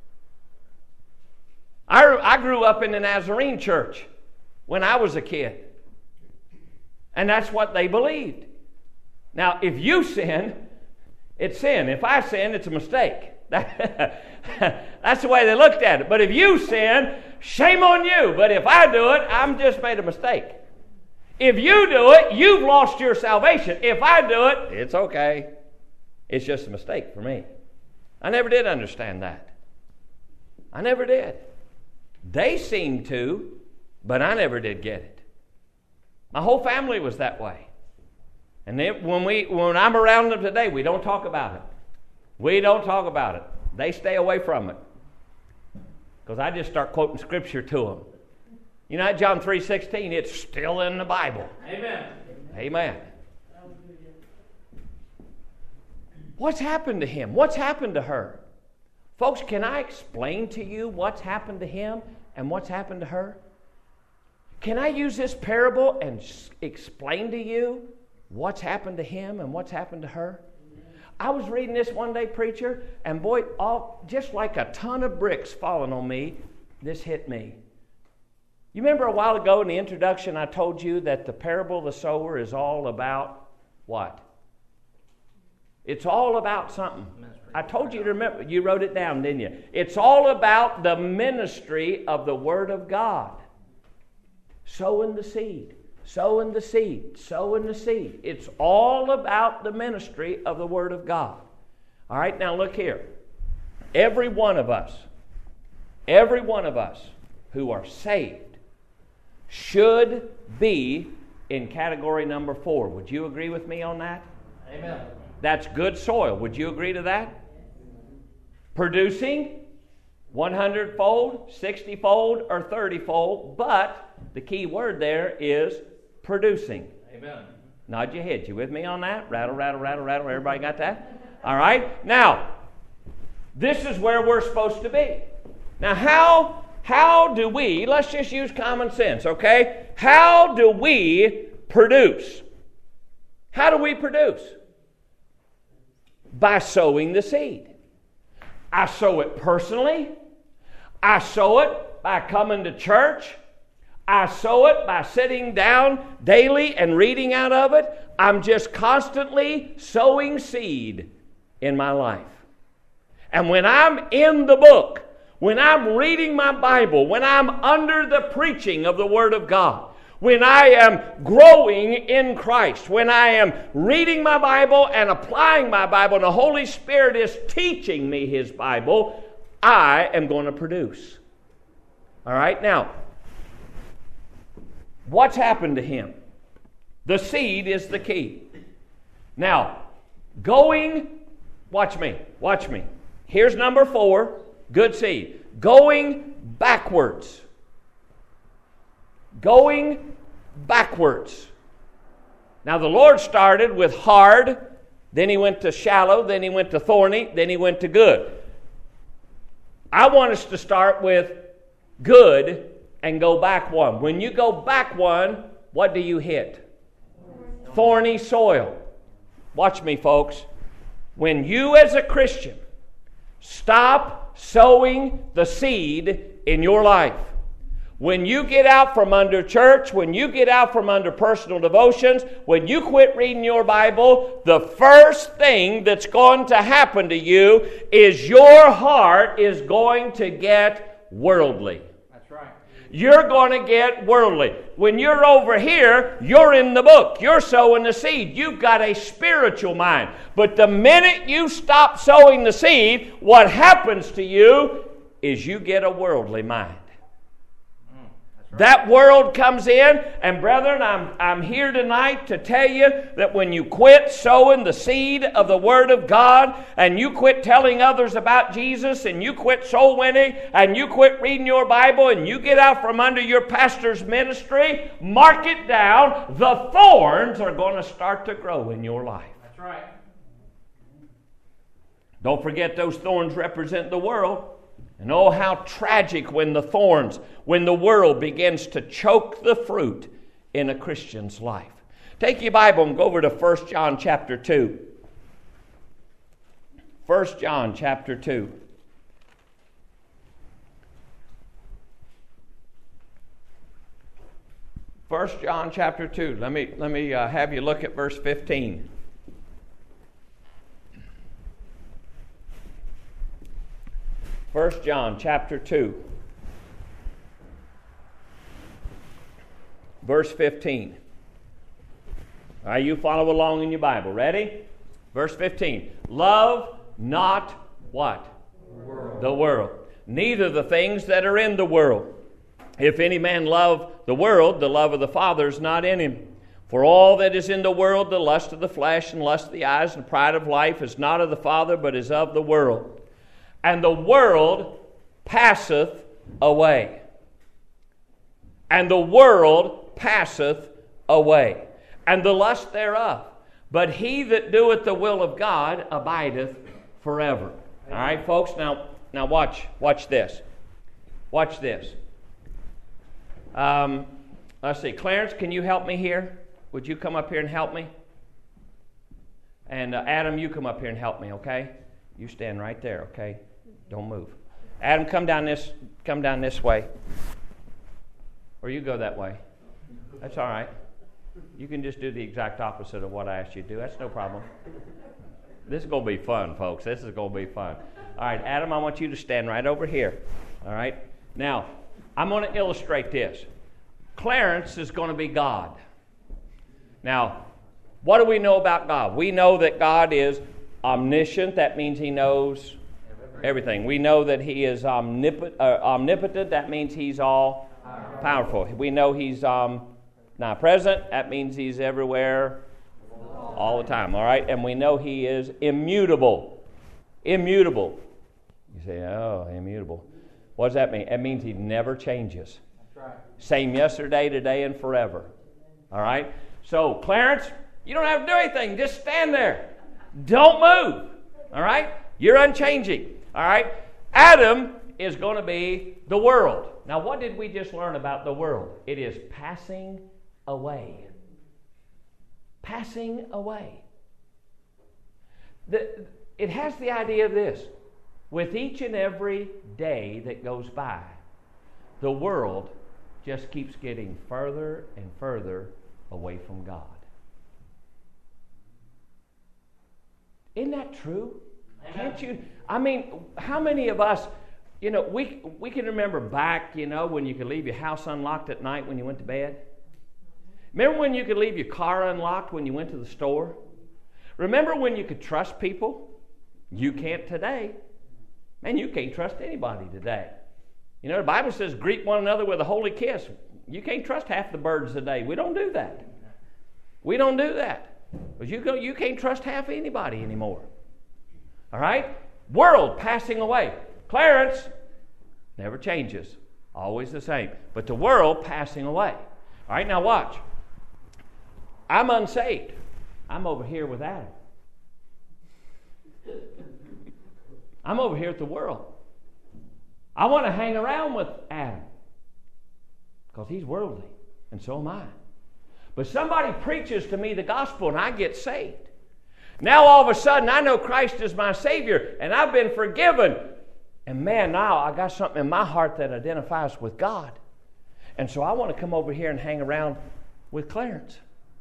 S1: I, I grew up in the Nazarene church when I was a kid. And that's what they believed. Now, if you sin, it's sin. If I sin, it's a mistake. That's the way they looked at it. But if you sin, shame on you. But if I do it, I'm just made a mistake. If you do it, you've lost your salvation. If I do it, it's okay. It's just a mistake for me. I never did understand that. I never did. They seemed to, but I never did get it. My whole family was that way. And then when we when I'm around them today, we don't talk about it. We don't talk about it. They stay away from it. Because I just start quoting Scripture to them. You know, John three sixteen, it's still in the Bible.
S2: Amen.
S1: Amen. What's happened to him? What's happened to her? Folks, can I explain to you what's happened to him and what's happened to her? Can I use this parable and explain to you what's happened to him and what's happened to her? I was reading this one day, preacher, and boy, all just like a ton of bricks falling on me, this hit me. You remember a while ago in the introduction I told you that the parable of the sower is all about what? It's all about something. I told you to remember. You wrote it down, didn't you? It's all about the ministry of the Word of God. Sowing the seed. Sowing the seed, sowing the seed. It's all about the ministry of the Word of God. All right, now look here. Every one of us, every one of us who are saved should be in category number four. Would you agree with me on that?
S2: Amen.
S1: That's good soil. Would you agree to that? Producing one hundred fold, sixty fold, or thirty fold, but the key word there is producing.
S2: Amen.
S1: Nod your head. You with me on that? Rattle, rattle, rattle, rattle. Everybody got that? All right. Now, this is where we're supposed to be. Now, how, how do we, let's just use common sense, okay? How do we produce? How do we produce? By sowing the seed. I sow it personally. I sow it by coming to church. I sow it by sitting down daily and reading out of it. I'm just constantly sowing seed in my life. And when I'm in the book, when I'm reading my Bible, when I'm under the preaching of the Word of God, when I am growing in Christ, when I am reading my Bible and applying my Bible, and the Holy Spirit is teaching me His Bible, I am going to produce. All right? Now, what's happened to him? The seed is the key. Now, going, watch me, watch me. Here's number four, good seed. Going backwards. Going backwards. Now, the Lord started with hard, then He went to shallow, then He went to thorny, then He went to good. I want us to start with good and go back one. When you go back one, what do you hit? Thorny soil. Watch me, folks. When you as a Christian stop sowing the seed in your life, when you get out from under church, when you get out from under personal devotions, when you quit reading your Bible, the first thing that's going to happen to you is your heart is going to get worldly.
S2: That's right.
S1: you're going to get worldly. When you're over here, you're in the book. You're sowing the seed. You've got a spiritual mind. But the minute you stop sowing the seed, what happens to you is you get a worldly mind. That world comes in, and brethren, I'm, I'm here tonight to tell you that when you quit sowing the seed of the Word of God, and you quit telling others about Jesus, and you quit soul winning, and you quit reading your Bible, and you get out from under your pastor's ministry, mark it down, the thorns are going to start to grow in your life.
S2: That's right.
S1: Don't forget those thorns represent the world. And oh, how tragic when the thorns, when the world begins to choke the fruit in a Christian's life. Take your Bible and go over to First John chapter two. First John chapter two. First John chapter two. Let me, let me uh, have you look at verse fifteen. First John chapter two, verse fifteen. All right, you follow along in your Bible. Ready? Verse fifteen. Love not what?
S2: The world.
S1: The world. Neither the things that are in the world. If any man love the world, the love of the Father is not in him. For all that is in the world, the lust of the flesh and lust of the eyes and pride of life is not of the Father, but is of the world. And the world passeth away. And the world passeth away. And the lust thereof. But he that doeth the will of God abideth forever. All right, folks, now, now watch, watch this. Watch this. Um, let's see. Clarence, can you help me here? Would you come up here and help me? And uh, Adam, you come up here and help me, okay? You stand right there, okay? Don't move. Adam, come down this come down this way. Or you go that way. That's all right. You can just do the exact opposite of what I asked you to do. That's no problem. This is going to be fun, folks. This is going to be fun. All right, Adam, I want you to stand right over here. All right? Now, I'm going to illustrate this. Clarence is going to be God. Now, what do we know about God? We know that God is omniscient. That means He knows everything. We know that He is omnipotent. Uh, omnipotent. That means He's all powerful. We know He's um, not present. That means He's everywhere all the time. All right? And we know He is immutable. Immutable. You say, oh, immutable. What does that mean? It means He never changes.
S2: That's right.
S1: Same yesterday, today, and forever. All right? So, Clarence, you don't have to do anything. Just stand there. Don't move. All right? You're unchanging. All right? Adam is going to be the world. Now, what did we just learn about the world? It is passing away. Passing away. The, it has the idea of this. With each and every day that goes by, the world just keeps getting further and further away from God. Isn't that true? Can't you? I mean, how many of us, you know, we we can remember back, you know, when you could leave your house unlocked at night when you went to bed? Remember when you could leave your car unlocked when you went to the store? Remember when you could trust people? You can't today. Man, you can't trust anybody today. You know, the Bible says greet one another with a holy kiss. You can't trust half the birds today. We don't do that. We don't do that. But you, go, you can't trust half anybody anymore. All right? World passing away. Clarence never changes. Always the same. But the world passing away. All right, now watch. I'm unsaved. I'm over here with Adam. I'm over here at the world. I want to hang around with Adam because he's worldly, and so am I. But somebody preaches to me the gospel, and I get saved. Now all of a sudden, I know Christ is my Savior, and I've been forgiven. And man, now I got something in my heart that identifies with God. And so I want to come over here and hang around with Clarence.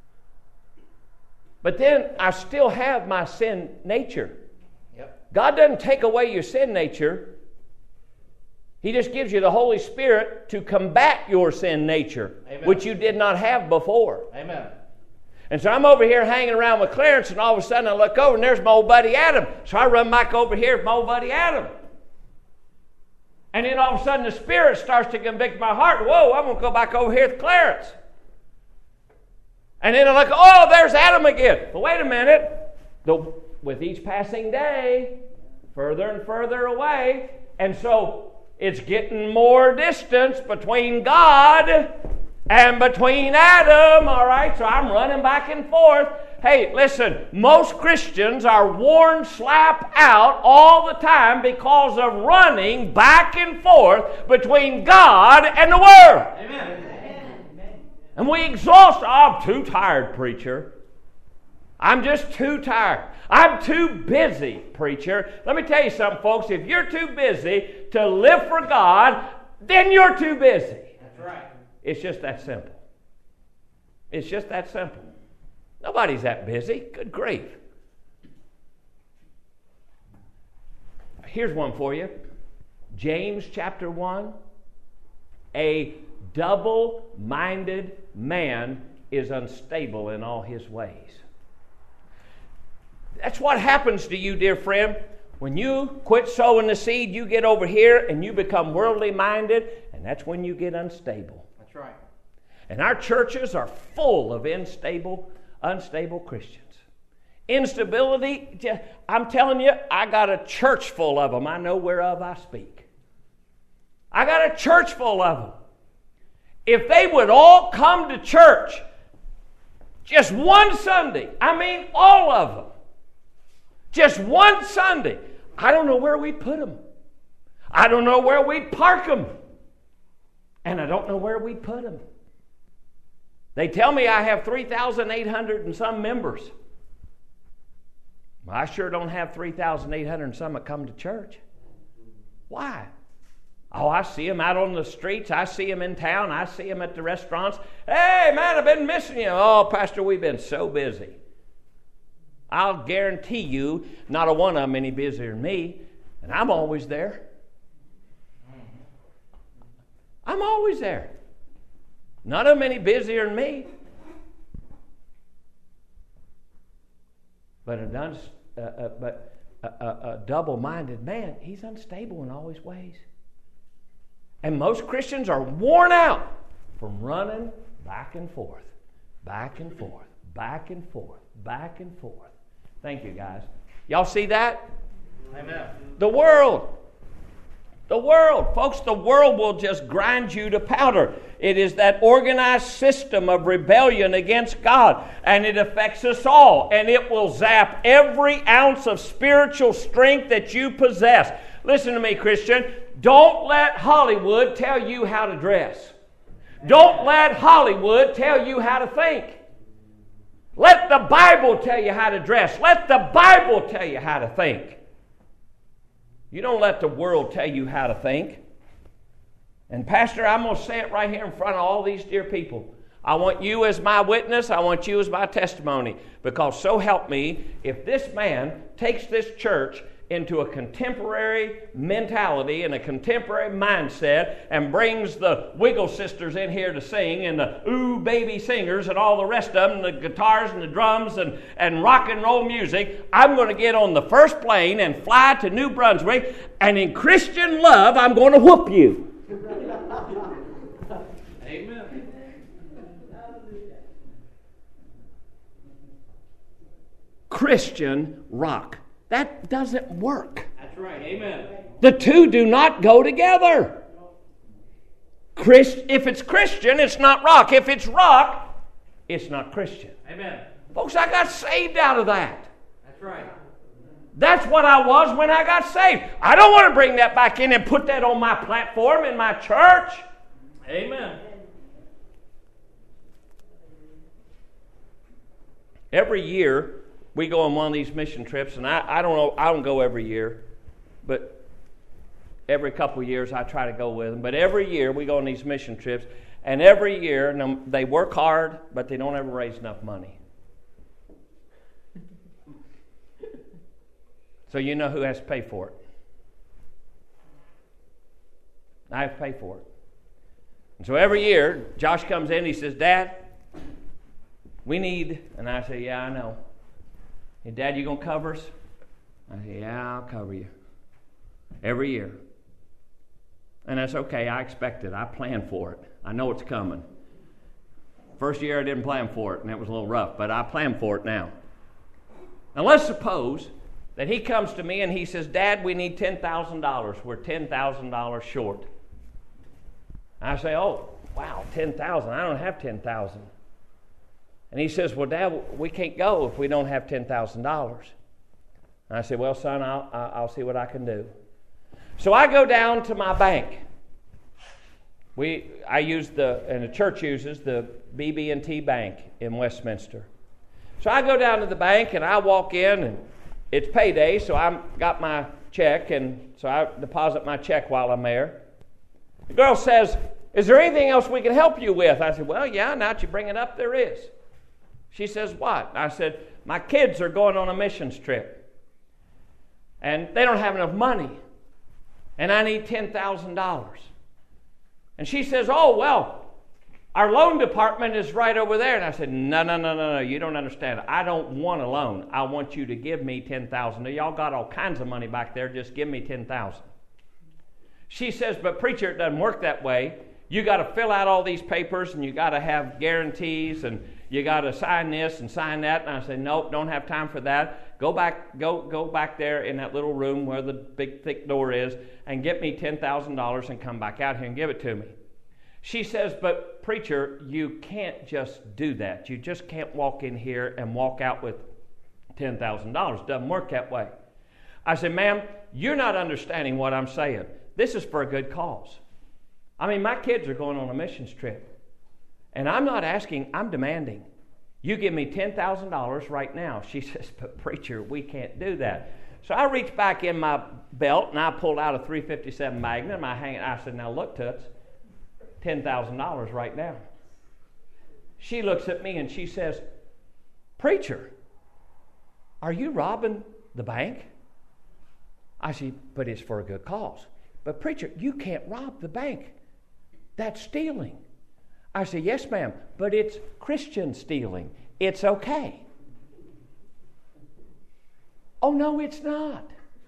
S1: But then I still have my sin nature.
S2: Yep.
S1: God doesn't take away your sin nature. He just gives you the Holy Spirit to combat your sin nature,
S2: Amen.
S1: which you did not have before.
S2: Amen.
S1: And so I'm over here hanging around with Clarence, and all of a sudden I look over, and there's my old buddy Adam. So I run back over here with my old buddy Adam. And then all of a sudden the Spirit starts to convict my heart. Whoa, I'm going to go back over here with Clarence. And then I look, oh, there's Adam again. But wait a minute. The, with each passing day, further and further away. And so it's getting more distance between God and between Adam. All right, so I'm running back and forth. Hey, listen, most Christians are worn slap out all the time because of running back and forth between God and the world.
S2: Amen.
S1: And we exhaust. Oh, I'm too tired, preacher. I'm just too tired. I'm too busy, preacher. Let me tell you something, folks. If you're too busy to live for God, then you're too busy.
S2: That's right.
S1: It's just that simple. It's just that simple. Nobody's that busy. Good grief. Here's one for you. James chapter one. A double-minded man is unstable in all his ways. That's what happens to you, dear friend. When you quit sowing the seed, you get over here and you become worldly minded, and that's when you get unstable.
S2: That's right.
S1: And our churches are full of unstable, unstable Christians. Instability, I'm telling you, I got a church full of them. I know whereof I speak. I got a church full of them. If they would all come to church just one Sunday, I mean all of them, just one Sunday, I don't know where we'd put them. I don't know where we'd park them. And I don't know where we'd put them. They tell me I have three thousand eight hundred and some members. Well, I sure don't have three thousand eight hundred and some that come to church. Why? Oh, I see them out on the streets. I see them in town. I see them at the restaurants. Hey, man, I've been missing you. Oh, Pastor, we've been so busy. I'll guarantee you not a one of them any busier than me, and I'm always there. I'm always there. None of them any busier than me. But a, uh, uh, but a, a, a double-minded man, he's unstable in all his ways. And most Christians are worn out from running back and forth, back and forth, back and forth, back and forth. Thank you, guys. Y'all see that?
S2: Amen.
S1: The world. The world. Folks, the world will just grind you to powder. It is that organized system of rebellion against God, and it affects us all, and it will zap every ounce of spiritual strength that you possess. Listen to me, Christian. Don't let Hollywood tell you how to dress. Don't let Hollywood tell you how to think. Let the Bible tell you how to dress. Let the Bible tell you how to think. You don't let the world tell you how to think. And Pastor, I'm going to say it right here in front of all these dear people. I want you as my witness. I want you as my testimony. Because so help me, if this man takes this church into a contemporary mentality and a contemporary mindset and brings the Wiggle Sisters in here to sing and the Ooh Baby Singers and all the rest of them, the guitars and the drums and, and rock and roll music, I'm going to get on the first plane and fly to New Brunswick, and in Christian love, I'm going to whoop you.
S2: Amen.
S1: Christian rock. That doesn't work.
S2: That's right. Amen.
S1: The two do not go together. Christ, if it's Christian, it's not rock. If it's rock, it's not Christian.
S2: Amen.
S1: Folks, I got saved out of that.
S2: That's right.
S1: That's what I was when I got saved. I don't want to bring that back in and put that on my platform in my church.
S2: Amen.
S1: Every year, we go on one of these mission trips, and I, I don't know, I don't go every year, but every couple of years I try to go with them. But every year we go on these mission trips, and every year they work hard, but they don't ever raise enough money. So you know who has to pay for it? I have to pay for it. And so every year, Josh comes in, he says, Dad, we need, and I say, yeah, I know. Hey, Dad, you going to cover us? I say, yeah, I'll cover you. Every year. And that's okay, I expect it. I plan for it. I know it's coming. First year I didn't plan for it, and it was a little rough, but I plan for it now. Now let's suppose that he comes to me and he says, Dad, we need ten thousand dollars. We're ten thousand dollars short. I say, oh, wow, ten thousand dollars. I don't have ten thousand dollars. And he says, well, Dad, we can't go if we don't have ten thousand dollars. And I say, well, son, I'll, I'll see what I can do. So I go down to my bank. We, I use the, and the church uses the B B and T Bank in Westminster. So I go down to the bank and I walk in, and it's payday, so I've got my check, and so I deposit my check while I'm there. The girl says, is there anything else we can help you with? I said, well, yeah, now that you bring it up, there is. She says, what? I said, my kids are going on a missions trip, and they don't have enough money, and I need ten thousand dollars. And she says, oh, well, our loan department is right over there. And I said, no, no, no, no, no, you don't understand. I don't want a loan. I want you to give me ten thousand dollars. Y'all got all kinds of money back there. Just give me ten thousand dollars. She says, but preacher, it doesn't work that way. You got to fill out all these papers, and you got to have guarantees, and you got to sign this and sign that. And I said, nope, don't have time for that. Go back, go, go back there in that little room where the big thick door is, and get me ten thousand dollars and come back out here and give it to me. She says, but preacher, you can't just do that. You just can't walk in here and walk out with ten thousand dollars. Doesn't work that way. I said, ma'am, you're not understanding what I'm saying. This is for a good cause. I mean, my kids are going on a missions trip. And I'm not asking, I'm demanding. You give me ten thousand dollars right now. She says, but preacher, we can't do that. So I reached back in my belt and I pulled out a three fifty-seven Magnum. I hang it. I said, now look, Toots, ten thousand dollars right now. She looks at me and she says, preacher, are you robbing the bank? I said, but it's for a good cause. But preacher, you can't rob the bank. That's stealing. I said, yes, ma'am, but it's Christian stealing. It's okay. Oh, no, it's not.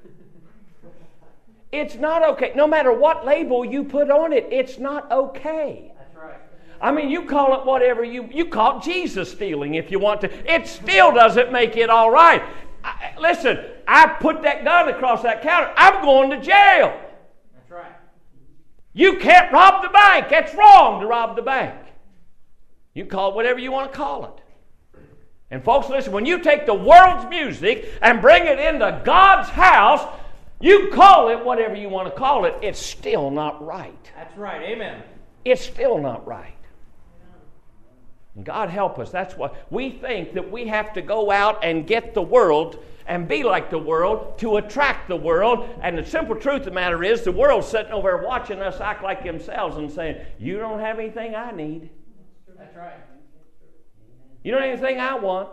S1: It's not okay. No matter what label you put on it, it's not okay.
S2: That's right.
S1: I mean, you call it whatever you, you call it Jesus stealing if you want to. It still doesn't make it all right. I, listen, I put that gun across that counter. I'm going to jail.
S2: That's right.
S1: You can't rob the bank. That's wrong to rob the bank. You call it whatever you want to call it. And folks, listen, when you take the world's music and bring it into God's house, you call it whatever you want to call it, it's still not right.
S2: That's right. Amen.
S1: It's still not right. And God help us. That's what we think, that we have to go out and get the world and be like the world to attract the world. And the simple truth of the matter is, the world's sitting over there watching us act like themselves and saying, you don't have anything I need.
S2: That's right.
S1: You don't have anything I want.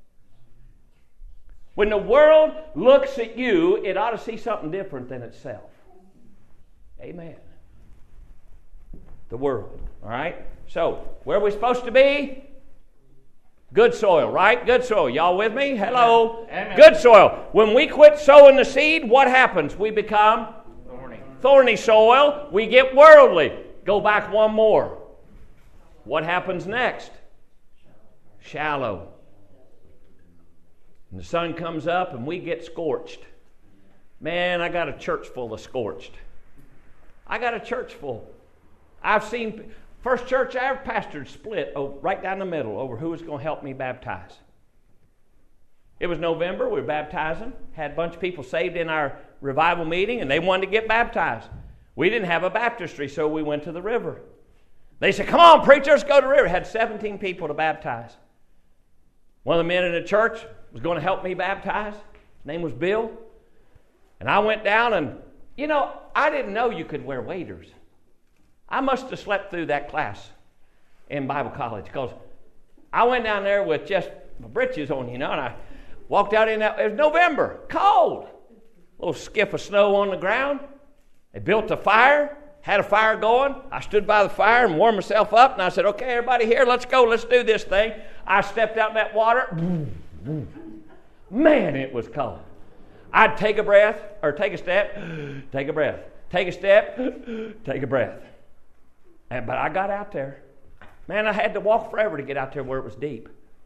S1: When the world looks at you, it ought to see something different than itself. Amen. The world. All right? So, where are we supposed to be? Good soil, right? Good soil. Y'all with me? Hello.
S2: Amen.
S1: Good soil. When we quit sowing the seed, what happens? We become
S2: Thorny.
S1: thorny soil. We get worldly. Go back one more. What happens next? Shallow. And the sun comes up and we get scorched. Man, I got a church full of scorched. I got a church full. I've seen, first church I ever pastored split over, right down the middle over who was going to help me baptize. It was November, we were baptizing, had a bunch of people saved in our revival meeting, and they wanted to get baptized. We didn't have a baptistry, so we went to the river. They said, come on, preachers, go to the river. Had seventeen people to baptize. One of the men in the church was going to help me baptize. His name was Bill. And I went down and, you know, I didn't know you could wear waders. I must have slept through that class in Bible college, because I went down there with just my britches on, you know, and I walked out in that. It was November, cold. A little skiff of snow on the ground. They built a fire. had a fire going. I stood by the fire and warmed myself up, and I said, okay, everybody here, let's go, let's do this thing. I stepped out in that water. Man, it was cold. I'd take a breath, or take a step, take a breath, take a step, take a breath. And, but I got out there. Man, I had to walk forever to get out there where it was deep.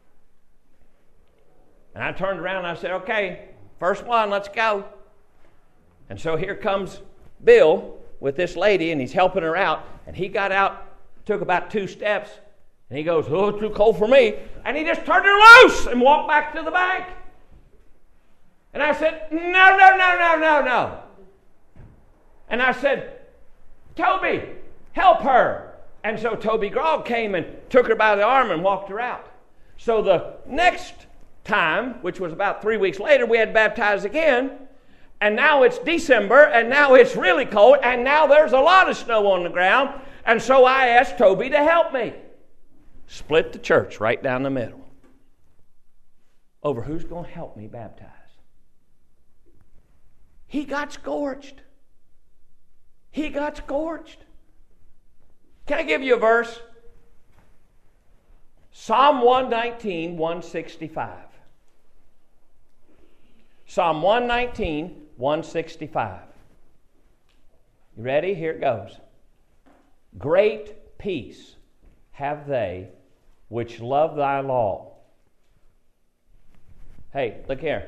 S1: And I turned around and I said, okay, first one, let's go. And so here comes Bill with this lady, and he's helping her out. And he got out, took about two steps, and he goes, oh, it's too cold for me. And he just turned her loose and walked back to the bank. And I said, no, no, no, no, no, no. And I said, Toby, help her. And so Toby Grog came and took her by the arm and walked her out. So the next time, which was about three weeks later, we had baptized again. And now it's December, and now it's really cold, and now there's a lot of snow on the ground. And so I asked Toby to help me. Split the church right down the middle over who's going to help me baptize. He got scorched. He got scorched. Can I give you a verse? Psalm one nineteen, one sixty-five. Psalm one nineteen, one sixty-five. You ready? Here it goes. Great peace have they which love thy law. Hey, look here.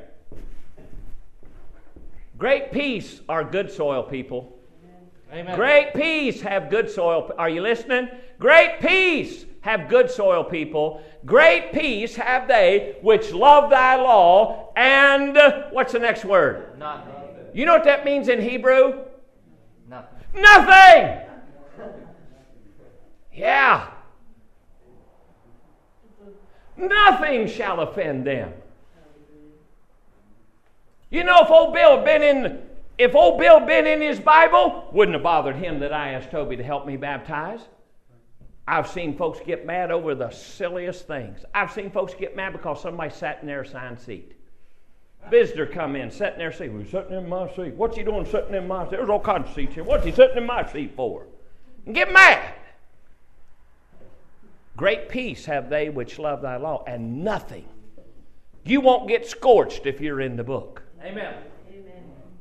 S1: Great peace are good soil people.
S2: Amen.
S1: Great peace have good soil. Are you listening? Great peace have good soil people. Great peace have they which love thy law. And uh, what's the next word?
S2: Nothing.
S1: You know what that means in Hebrew?
S2: Nothing.
S1: Nothing! Yeah. Nothing shall offend them. You know, if old Bill had been in, if old Bill had been in his Bible, wouldn't have bothered him that I asked Toby to help me baptize. I've seen folks get mad over the silliest things. I've seen folks get mad because somebody sat in their assigned seat. Visitor come in, sat in their seat. Well, he's sitting in my seat. What's he doing sitting in my seat? There's all kinds of seats here. What's he sitting in my seat for? And get mad. Great peace have they which love thy law, and nothing. You won't get scorched if you're in the book.
S2: Amen.
S5: Amen.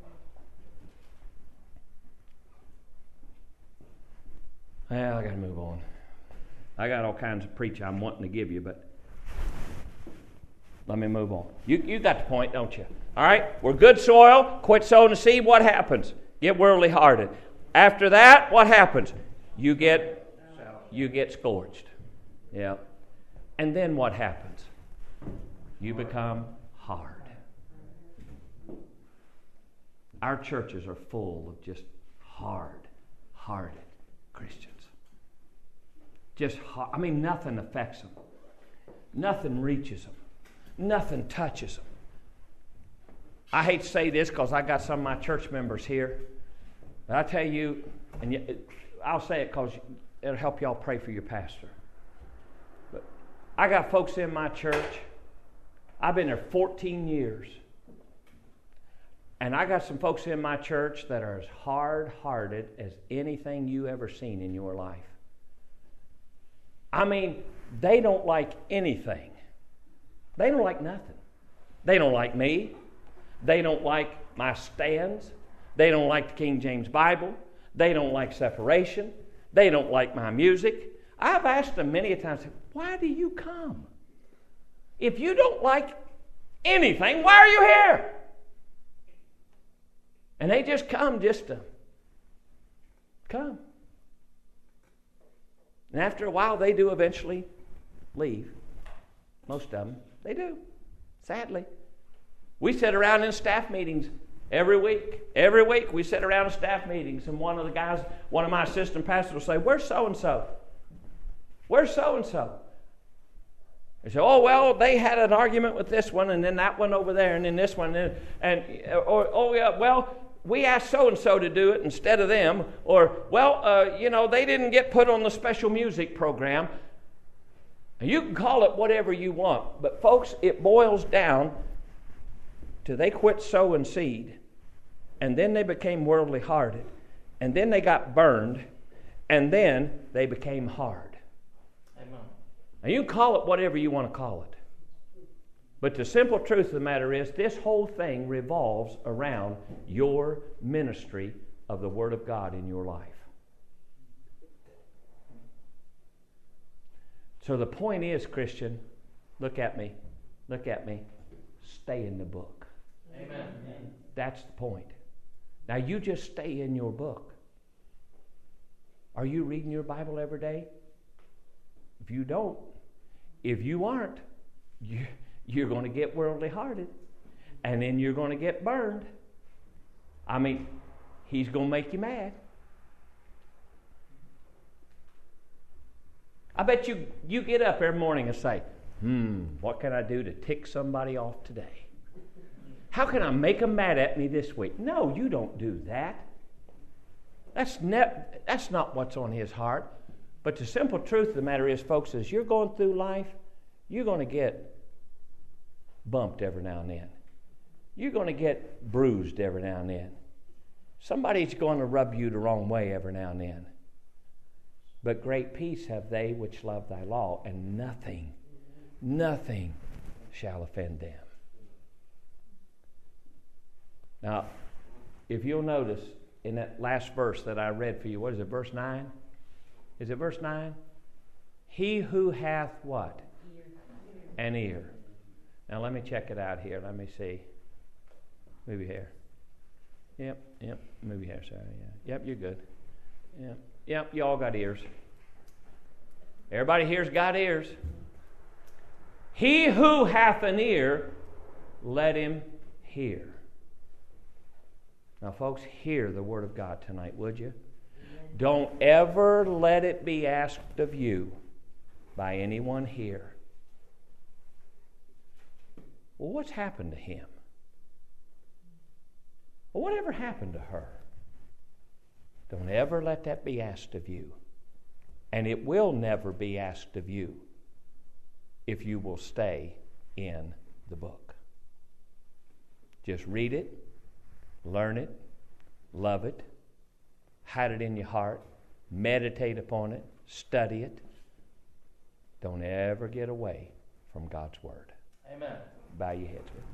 S1: Well, I got to move on. I got all kinds of preach I'm wanting to give you, but let me move on. You you got the point, don't you? All right? We're good soil. Quit sowing the seed. What happens? Get worldly hearted. After that, what happens? You get you get scorched. Yeah. And then what happens? You become hard. Our churches are full of just hard-hearted Christians. Just hard. I mean, nothing affects them. Nothing reaches them. Nothing touches them. I hate to say this because I got some of my church members here. But I tell you, and I'll say it because it'll help y'all pray for your pastor. But I got folks in my church. I've been there fourteen years. And I got some folks in my church that are as hard-hearted as anything you ever seen in your life. I mean, they don't like anything. They don't like nothing. They don't like me. They don't like my stands. They don't like the King James Bible. They don't like separation. They don't like my music. I've asked them many a times, why do you come? If you don't like anything, why are you here? And they just come just to come. And after a while, they do eventually leave. Most of them, they do, sadly. We sit around in staff meetings every week. Every week we sit around in staff meetings, and one of the guys, one of my assistant pastors will say, where's so-and-so? Where's so-and-so? They say, oh, well, they had an argument with this one, and then that one over there, and then this one, and, and or, oh, yeah, well, we asked so-and-so to do it instead of them, or, well, uh, you know, they didn't get put on the special music program. And you can call it whatever you want, but folks, it boils down to they quit sowing seed, and then they became worldly hearted, and then they got burned, and then they became hard.
S2: Amen.
S1: Now you can call it whatever you want to call it. But the simple truth of the matter is this whole thing revolves around your ministry of the Word of God in your life. So the point is, Christian, look at me, look at me, stay in the book.
S2: Amen.
S1: That's the point. Now you just stay in your book. Are you reading your Bible every day? If you don't, if you aren't, you, you're going to get worldly hearted, and then you're going to get burned. I mean, he's going to make you mad. I bet you you get up every morning and say, hmm, what can I do to tick somebody off today? How can I make them mad at me this week? No, you don't do that. That's, ne- that's not what's on his heart. But the simple truth of the matter is, folks, as you're going through life, you're going to get bumped every now and then. You're going to get bruised every now and then. Somebody's going to rub you the wrong way every now and then. But great peace have they which love thy law, and nothing, nothing shall offend them. Now, if you'll notice in that last verse that I read for you, what is it, verse nine? Is it verse nine? He who hath what? An ear. Now let me check it out here. Let me see. Move your hair. Yep, yep. Move your hair, sorry. Yeah. Yep, you're good. Yep, yep. You all got ears. Everybody here's got ears. He who hath an ear, let him hear. Now, folks, hear the Word of God tonight, would you? Don't ever let it be asked of you by anyone here, well, what's happened to him? Well, whatever happened to her? Don't ever let that be asked of you. And it will never be asked of you if you will stay in the book. Just read it, learn it, love it, hide it in your heart, meditate upon it, study it. Don't ever get away from God's Word.
S2: Amen.
S1: Bow your heads with me.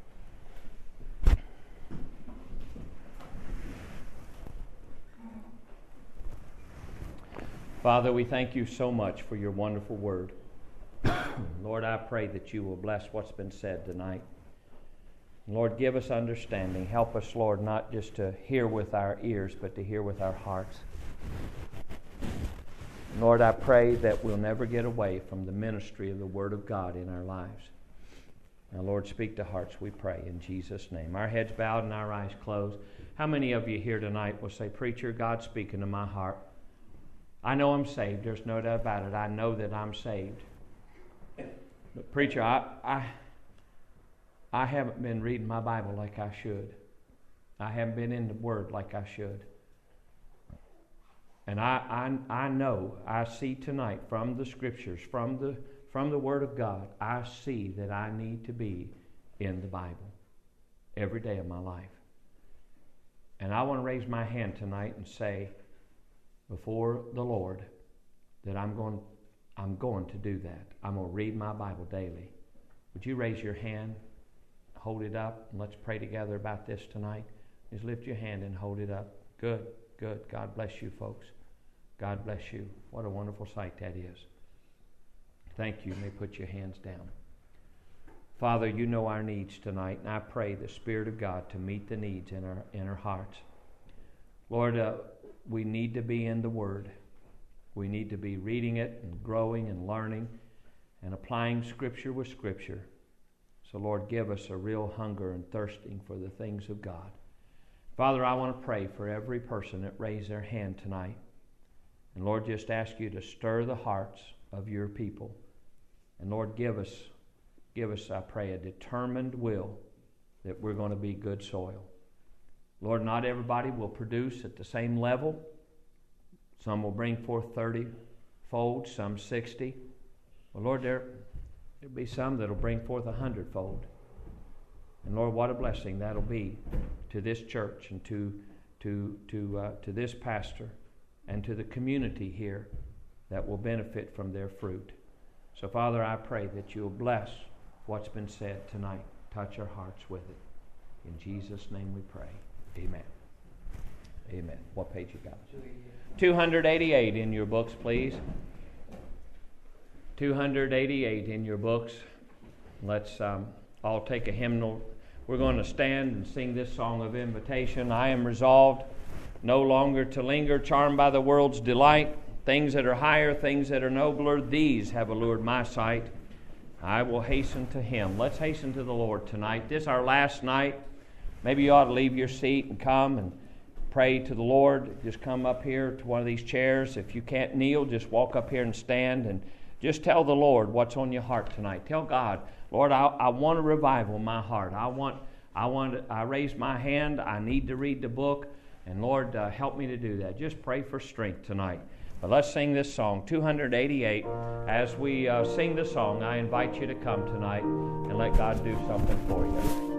S1: Father, we thank you so much for your wonderful Word. Lord, I pray that you will bless what's been said tonight. Lord, give us understanding. Help us, Lord, not just to hear with our ears, but to hear with our hearts. Lord, I pray that we'll never get away from the ministry of the Word of God in our lives. Now, Lord, speak to hearts, we pray, in Jesus' name. Our heads bowed and our eyes closed. How many of you here tonight will say, Preacher, God's speaking to my heart. I know I'm saved. There's no doubt about it. I know that I'm saved. But, Preacher, I... I I haven't been reading my Bible like I should. I haven't been in the Word like I should. And I, I, I know, I see tonight from the Scriptures, from the, from the Word of God, I see that I need to be in the Bible every day of my life. And I want to raise my hand tonight and say before the Lord that I'm going, I'm going to do that. I'm going to read my Bible daily. Would you raise your hand? Hold it up, and let's pray together about this tonight. Just lift your hand and hold it up. Good, good. God bless you, folks. God bless you. What a wonderful sight that is. Thank you. You may put your hands down. Father, you know our needs tonight, and I pray the Spirit of God to meet the needs in our, in our hearts. Lord, uh, we need to be in the Word. We need to be reading it and growing and learning and applying Scripture with Scripture. So, Lord, give us a real hunger and thirsting for the things of God. Father, I want to pray for every person that raised their hand tonight. And, Lord, just ask you to stir the hearts of your people. And, Lord, give us, give us, I pray, a determined will that we're going to be good soil. Lord, not everybody will produce at the same level. Some will bring forth thirty fold, some sixty. Well, Lord, there... There'll be some that'll bring forth a hundredfold. And Lord, what a blessing that'll be to this church and to, to, to, uh, to this pastor and to the community here that will benefit from their fruit. So, Father, I pray that you'll bless what's been said tonight. Touch our hearts with it. In Jesus' name we pray. Amen. Amen. What page you got? two eighty-eight in your books, please. two eighty-eight in your books. Let's um, all take a hymnal. We're going to stand and sing this song of invitation. I am resolved no longer to linger, charmed by the world's delight. Things that are higher, things that are nobler, these have allured my sight. I will hasten to Him. Let's hasten to the Lord tonight. This is our last night. Maybe you ought to leave your seat and come and pray to the Lord. Just come up here to one of these chairs. If you can't kneel, just walk up here and stand and just tell the Lord what's on your heart tonight. Tell God, Lord, I, I want a revival in my heart. I want, I want, I raise my hand. I need to read the book. And Lord, uh, help me to do that. Just pray for strength tonight. But let's sing this song, two eighty-eight. As we uh, sing the song, I invite you to come tonight and let God do something for you.